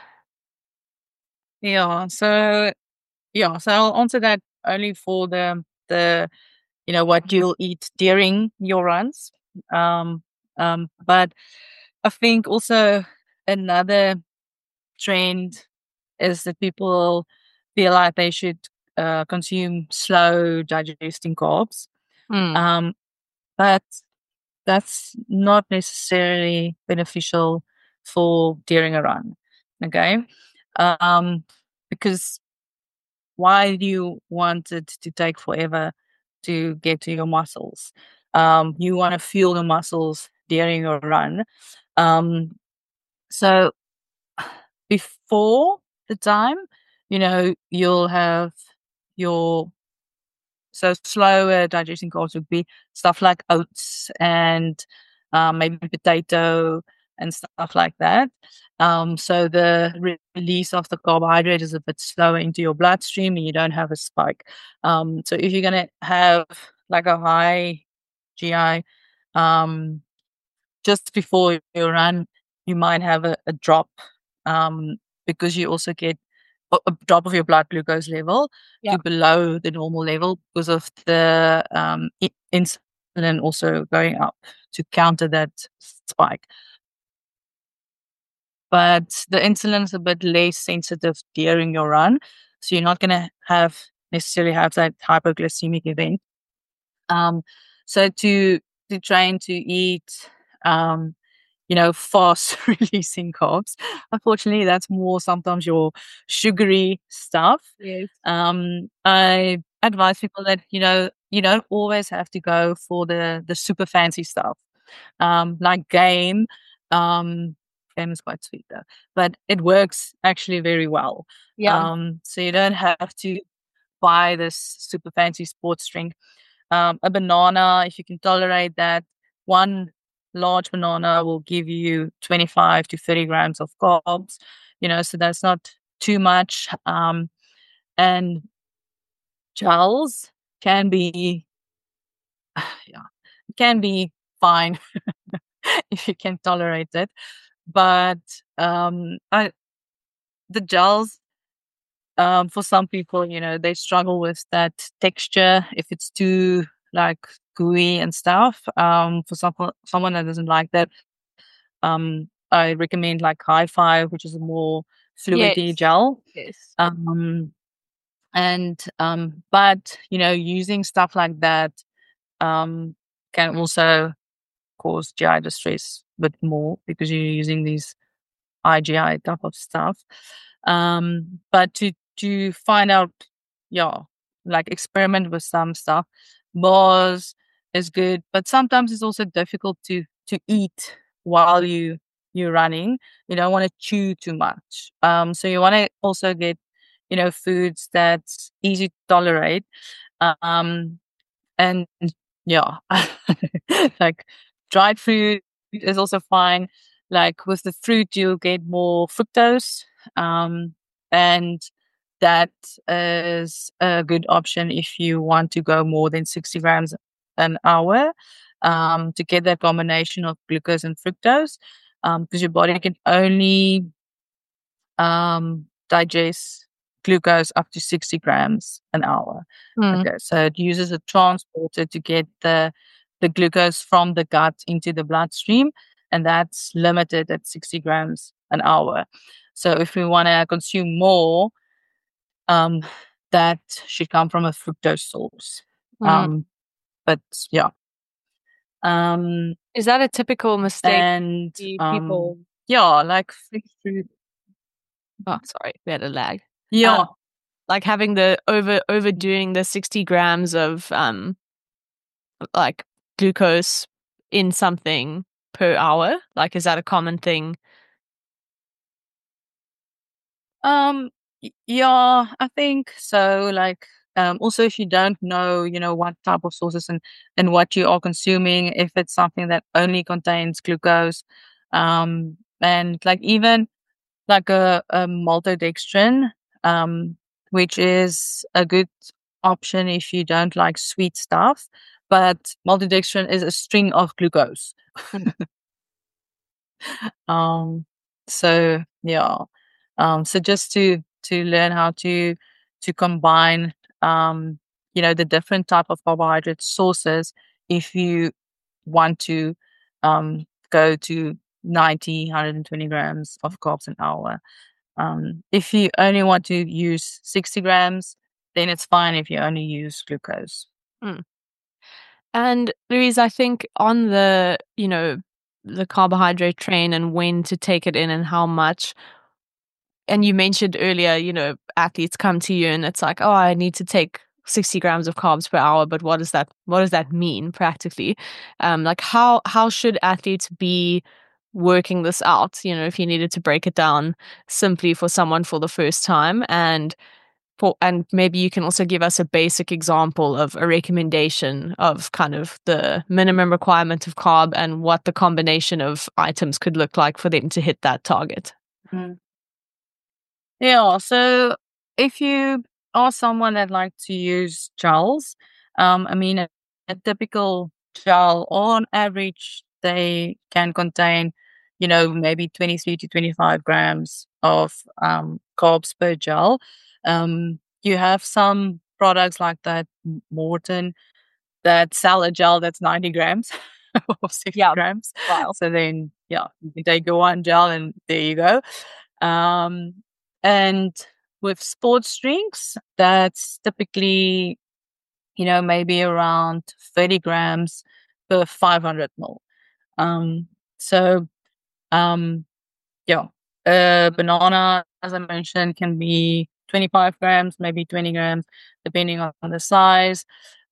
Yeah. So I'll answer that only for the what you'll eat during your runs. But I think also another trend is that people feel like they should consume slow digesting carbs. Mm. Um, but that's not necessarily beneficial for during a run. Okay. Um, because why do you want it to take forever to get to your muscles? You want to fuel the muscles during your run. So before the time, you'll have your slower digesting carbs would be stuff like oats and maybe potato and stuff like that. So the release of the carbohydrate is a bit slower into your bloodstream and you don't have a spike. So if you're going to have like a high GI um, just before you run, you might have a drop um, because you also get a drop of your blood glucose level Yeah. to below the normal level because of the insulin also going up to counter that spike. But the insulin is a bit less sensitive during your run, so you're not going to necessarily have that hypoglycemic event. So to train to eat, fast releasing carbs. Unfortunately, that's more sometimes your sugary stuff. Yes. I advise people that, you don't always have to go for the super fancy stuff. Like Game. Game is quite sweet though, but it works actually very well. Yeah. So you don't have to buy this super fancy sports drink. A banana, if you can tolerate that, one large banana will give you 25 to 30 grams of carbs, so that's not too much. And gels can be, yeah, can be fine if you can tolerate it. But the gels, for some people, they struggle with that texture if it's too like gooey and stuff. For someone that doesn't like that, I recommend like High Five, which is a more fluidy Yes. gel. Yes. But using stuff like that can also cause GI distress a bit more because you're using these IGI type of stuff. But to find out, yeah, like experiment with some stuff. Bars is good, but sometimes it's also difficult to eat while you're running. You don't want to chew too much. So you want to also get, foods that's easy to tolerate. Um, and yeah, like dried fruit is also fine. Like with the fruit, you'll get more fructose. And that is a good option if you want to go more than 60 grams an hour, to get that combination of glucose and fructose, because your body can only digest glucose up to 60 grams an hour. Mm. Okay, so it uses a transporter to get the glucose from the gut into the bloodstream, and that's limited at 60 grams an hour. So if we want to consume more, um, that should come from a fructose source. Mm. But yeah. Um, Is that a typical mistake and people? yeah, like fresh fruit. Oh, sorry, we had a lag. Yeah. Like having the overdoing the 60 grams of like glucose in something per hour. Like, is that a common thing? Yeah, I think so. Like, also if you don't know, what type of sources and what you are consuming, if it's something that only contains glucose, and like even like a maltodextrin, which is a good option if you don't like sweet stuff, but maltodextrin is a string of glucose. Um, so yeah. So just to learn how to combine, the different type of carbohydrate sources if you want to go to 90, 120 grams of carbs an hour. If you only want to use 60 grams, then it's fine if you only use glucose. Mm. And Louise, I think on the carbohydrate train and when to take it in and how much. And you mentioned earlier, athletes come to you and it's like, oh, I need to take 60 grams of carbs per hour, but what does that mean practically? Like how should athletes be working this out? If you needed to break it down simply for someone for the first time, and maybe you can also give us a basic example of a recommendation of kind of the minimum requirement of carb and what the combination of items could look like for them to hit that target. Mm. Yeah, so if you are someone that like to use gels, I mean, a typical gel on average, they can contain, maybe 23 to 25 grams of carbs per gel. You have some products like that, Morton, that sell a gel that's 90 grams or 60 Yeah. grams. Wow. So then, yeah, you can take your one gel and there you go. Um, and with sports drinks, that's typically, maybe around 30 grams per 500 ml. So, um, yeah, banana, as I mentioned, can be 25 grams, maybe 20 grams, depending on the size.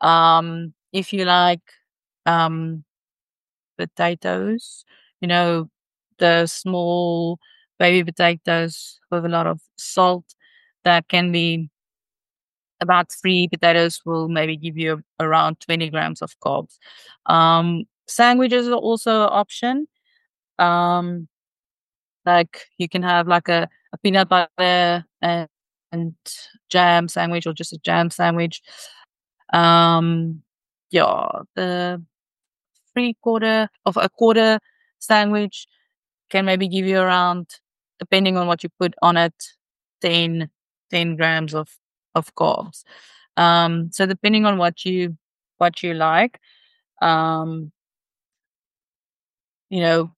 If you like, um, potatoes, the small baby potatoes with a lot of salt, that can be about 3 potatoes will maybe give you around 20 grams of carbs. Sandwiches are also an option. Um, like you can have like a peanut butter and jam sandwich or just a jam sandwich. Yeah, the a quarter sandwich can maybe give you around, depending on what you put on it, 10, 10 grams of carbs. So depending on what you like, um, you know,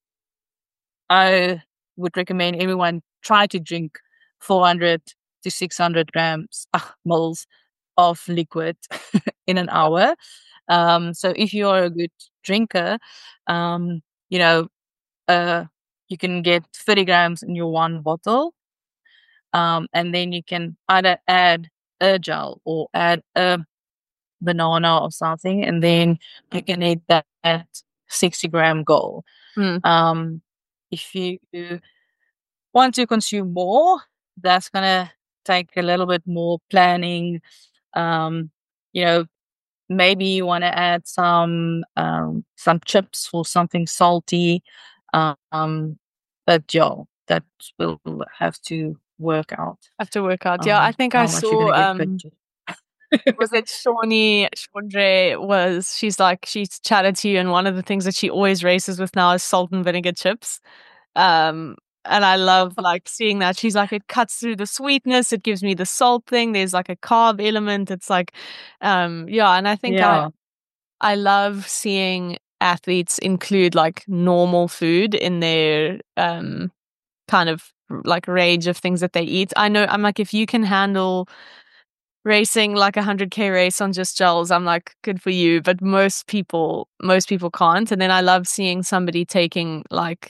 I would recommend everyone try to drink 400 to 600 grams moles of liquid in an hour. So if you are a good drinker, um, you know, you can get 30 grams in your one bottle. And then you can either add a gel or add a banana or something, and then you can eat that 60-gram goal. Mm. If you want to consume more, that's gonna take a little bit more planning. Um, you know, maybe you want to add some chips or something salty. Um, but yeah, that will have to work out. Have to work out. Yeah, I think I How much you're saw gonna get fit. was it Chandre she's chatted to you, and one of the things that she always races with now is salt and vinegar chips. Um, and I love like seeing that. She's like, it cuts through the sweetness, it gives me the salt thing. There's like a carb element. It's like, yeah, and I think Yeah, I love seeing athletes include like normal food in their kind of like range of things that they eat. I know I'm like, if you can handle racing like 100K race on just gels, I'm like, good for you. But most people can't. And then I love seeing somebody taking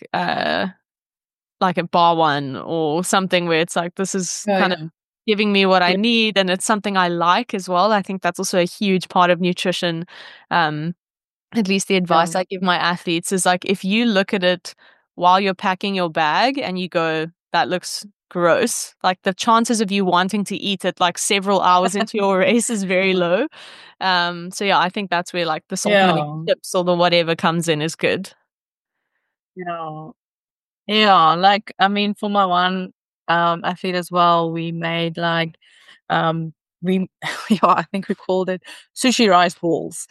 like a bar one or something where it's like, this is oh kind of yeah, giving me what I yeah, need, and it's something I like as well. I think that's also a huge part of nutrition. Um, at least the yeah. advice I give my athletes is like, if you look at it while you're packing your bag and you go, that looks gross, like the chances of you wanting to eat it like several hours into your race is very low. So yeah, I think that's where like the salt and vinegar Yeah, chips or the whatever comes in is good. yeah. Yeah, like I mean, for my one athlete as well, we made like um we yeah, I think we called it sushi rice balls.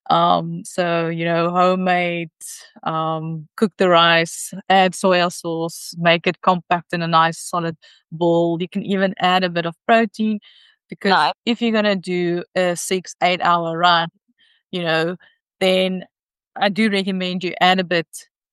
So homemade, cook the rice, add soya sauce, make it compact in a nice solid ball. You can even add a bit of protein, because Nice. if you're gonna do a 6-8 hour run, you know, then I do recommend you add a bit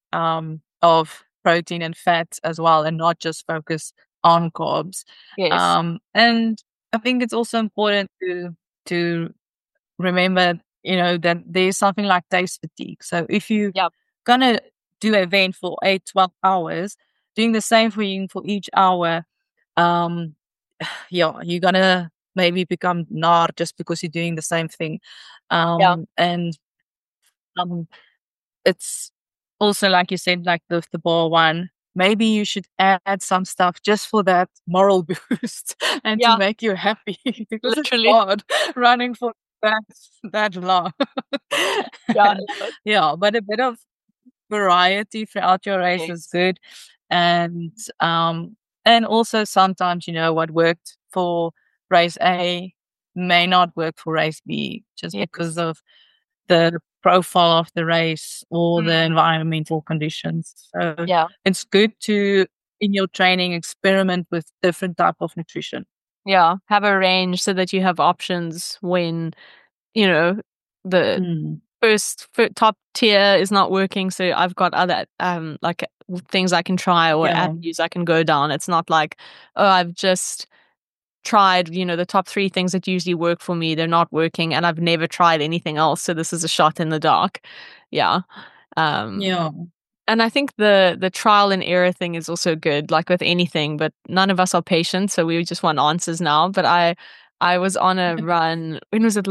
of protein and fat as well, and not just focus on carbs. Yes. And I think it's also important to remember, that there's something like taste fatigue. So if you Yep. gonna do an event for 8-12 hours, doing the same thing for each hour, um, yeah, you're gonna maybe become nar just because you're doing the same thing. Yeah. And um, it's also like you said, like the bar one. Maybe you should add some stuff just for that moral boost and to Yeah. make you happy, because it's Literally. hard running for that long. Yeah. Yeah, but a bit of variety throughout your race is Yes. good. And and also sometimes, what worked for race A may not work for race B, just because Yes. of the profile of the race or the Mm. environmental conditions. So Yeah. it's good to, in your training, experiment with different type of nutrition. Yeah. Have a range so that you have options when, you know, the Mm. top tier is not working, so I've got other like things I can try or Yeah. avenues I can go down. It's not like, oh, I've just tried, the top three things that usually work for me, they're not working, and I've never tried anything else, so this is a shot in the dark. Yeah. um Yeah. and I think the trial and error thing is also good, like with anything, but none of us are patient, so we just want answers now. But I was on a run, when was it,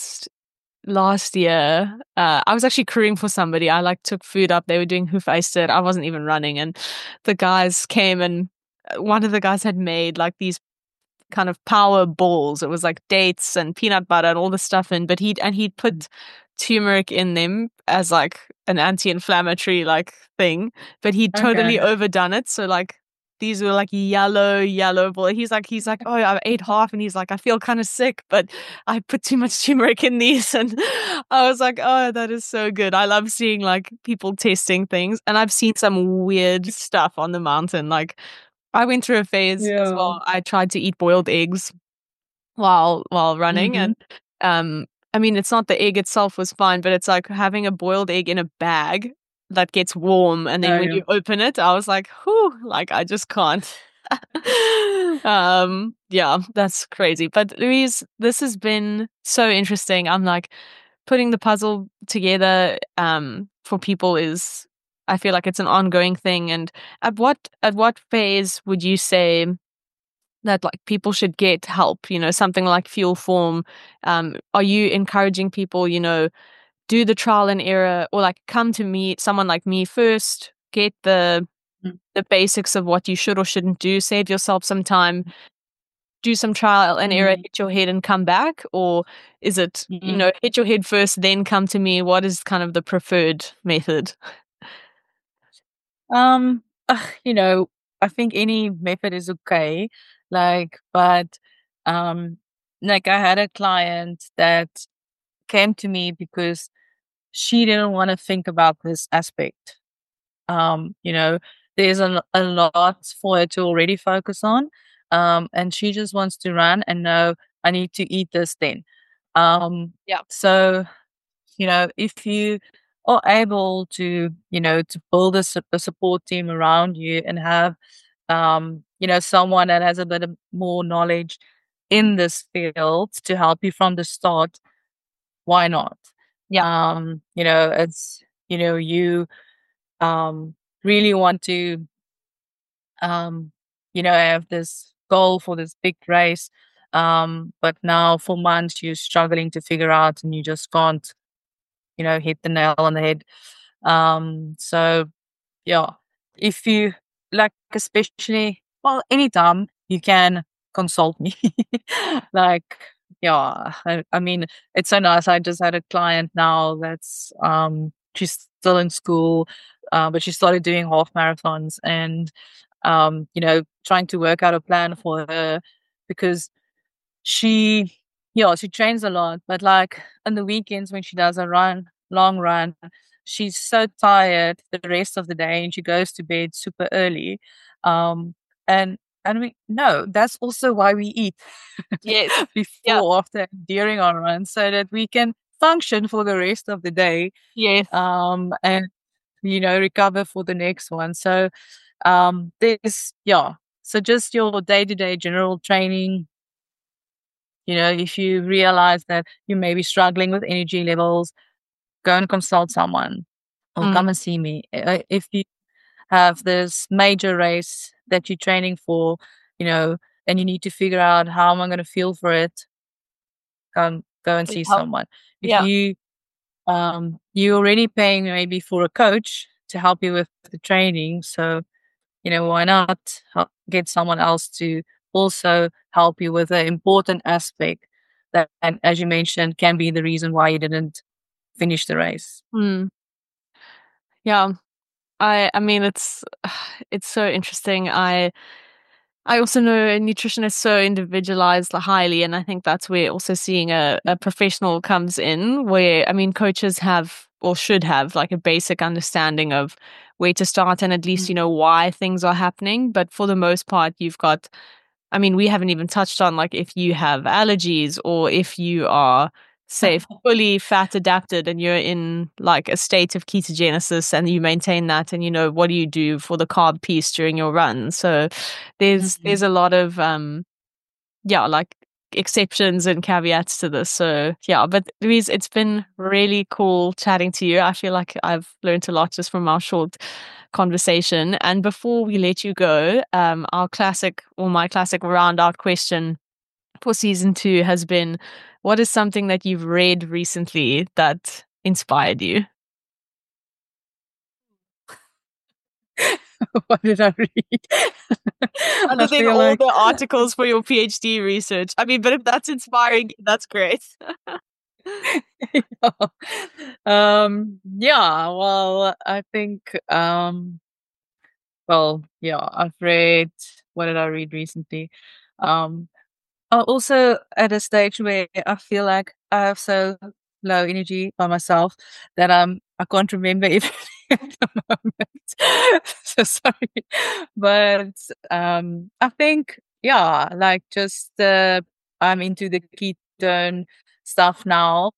last year. I was actually crewing for somebody. I like took food up. They were doing Hoefijster. I wasn't even running, and the guys came, and one of the guys had made like these kind of power balls. It was like dates and peanut butter and all the stuff in, but he'd put turmeric in them as like an anti-inflammatory like thing, but he'd totally Okay. overdone it. So like these were like yellow ball. He's like, oh, I ate half, and he's like, I feel kind of sick, but I put too much turmeric in these, and I was like, oh, that is so good. I love seeing like people testing things, and I've seen some weird stuff on the mountain. Like I went through a phase as Yeah. well. I tried to eat boiled eggs while running, Hmm. and I mean, it's not the egg itself was fine, but it's like having a boiled egg in a bag that gets warm, and then Oh, when yeah. you open it, I was like, whew, like I just can't. Yeah, that's crazy. But Louise, this has been so interesting. I'm like, putting the puzzle together for people is, I feel like it's an ongoing thing. And at what phase would you say that like people should get help, something like Fuel Form? Are you encouraging people, do the trial and error, or like come to me, someone like me first, get the Mm. basics of what you should or shouldn't do, save yourself some time, do some trial and error, Mm. hit your head and come back? Or is it, Mm. hit your head first, then come to me? What is kind of the preferred method? Um, you know, I think any method is okay. But um, like I had a client that came to me because she didn't want to think about this aspect. You know, there's a lot for her to already focus on. And she just wants to run and know I need to eat this then. Yeah. So if you are able to, to build a support team around you and have, someone that has a bit of more knowledge in this field to help you from the start, why not? Yeah. It's, you um, really want to, have this goal for this big race. But now for months you're struggling to figure out and you just can't, hit the nail on the head. So yeah, if you like, especially, well, anytime you can consult me. like, yeah, I mean, it's so nice. I just had a client now that's, she's still in school, but she started doing half marathons and, trying to work out a plan for her because she she trains a lot, but like on the weekends when she does a long run, she's so tired the rest of the day and she goes to bed super early. Um and we know that's also why we eat Yes. Yeah. before, after, during our run, so that we can function for the rest of the day, Yes. and recover for the next one. So there's so just your day-to-day general training. If you realize that you may be struggling with energy levels, go and consult someone or Mm. come and see me. If you have this major race that you're training for, and you need to figure out how am I going to feel for it, go and Get see help. someone. If Yeah. you're already paying maybe for a coach to help you with the training, so why not get someone else to also help you with an important aspect that, and as you mentioned, can be the reason why you didn't finish the race. Mm. Yeah. I mean, it's it's so interesting. I also know nutrition is so individualized highly, and I think that's where also seeing a professional comes in, where, I mean, coaches have or should have like a basic understanding of where to start and at least, Mm. why things are happening. But for the most part, you've got, I mean, we haven't even touched on like if you have allergies or if you are, say, fully fat adapted and you're in like a state of ketogenesis and you maintain that, and what do you do for the carb piece during your run? So there's Mhm. a lot of like exceptions and caveats to this. So yeah, but Louise, it's been really cool chatting to you. I feel like I've learned a lot just from our short conversation. And before we let you go, my classic round out question for season 2 has been, what is something that you've read recently that inspired you? What did I read? Other I than feel all like the articles for your PhD research. I mean, but if that's inspiring, that's great. yeah. Yeah, well, I think I've read, what did I read recently? Um I'm also at a stage where I feel like I have so low energy by myself that I can't remember everything at the moment. So sorry. But I think, like just I'm into the ketone stuff now.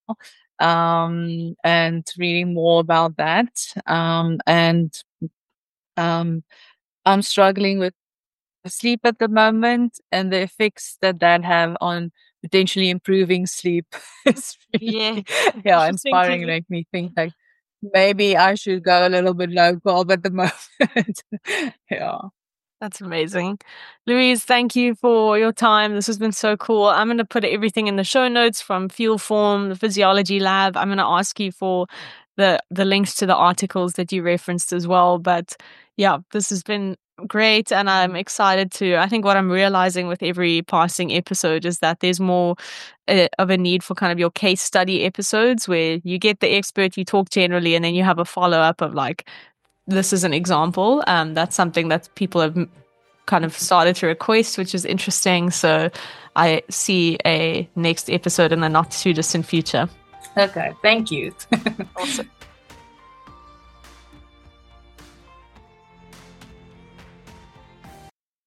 And reading more about that. And um I'm struggling with sleep at the moment and the effects that have on potentially improving sleep. It's really, Yeah. inspiring and Thinking. make me think like maybe I should go a little bit low carb at the moment. Yeah. That's amazing. Louise, thank you for your time. This has been so cool. I'm going to put everything in the show notes from Fuel Form, the Physiology Lab. I'm going to ask you for the links to the articles that you referenced as well. But yeah, this has been great. And I'm excited I think what I'm realizing with every passing episode is that there's more of a need for kind of your case study episodes where you get the expert, you talk generally, and then you have a follow up of like, this is an example. That's something that people have kind of started to request, which is interesting. So I see a next episode in the not too distant future. Okay, thank you. Awesome.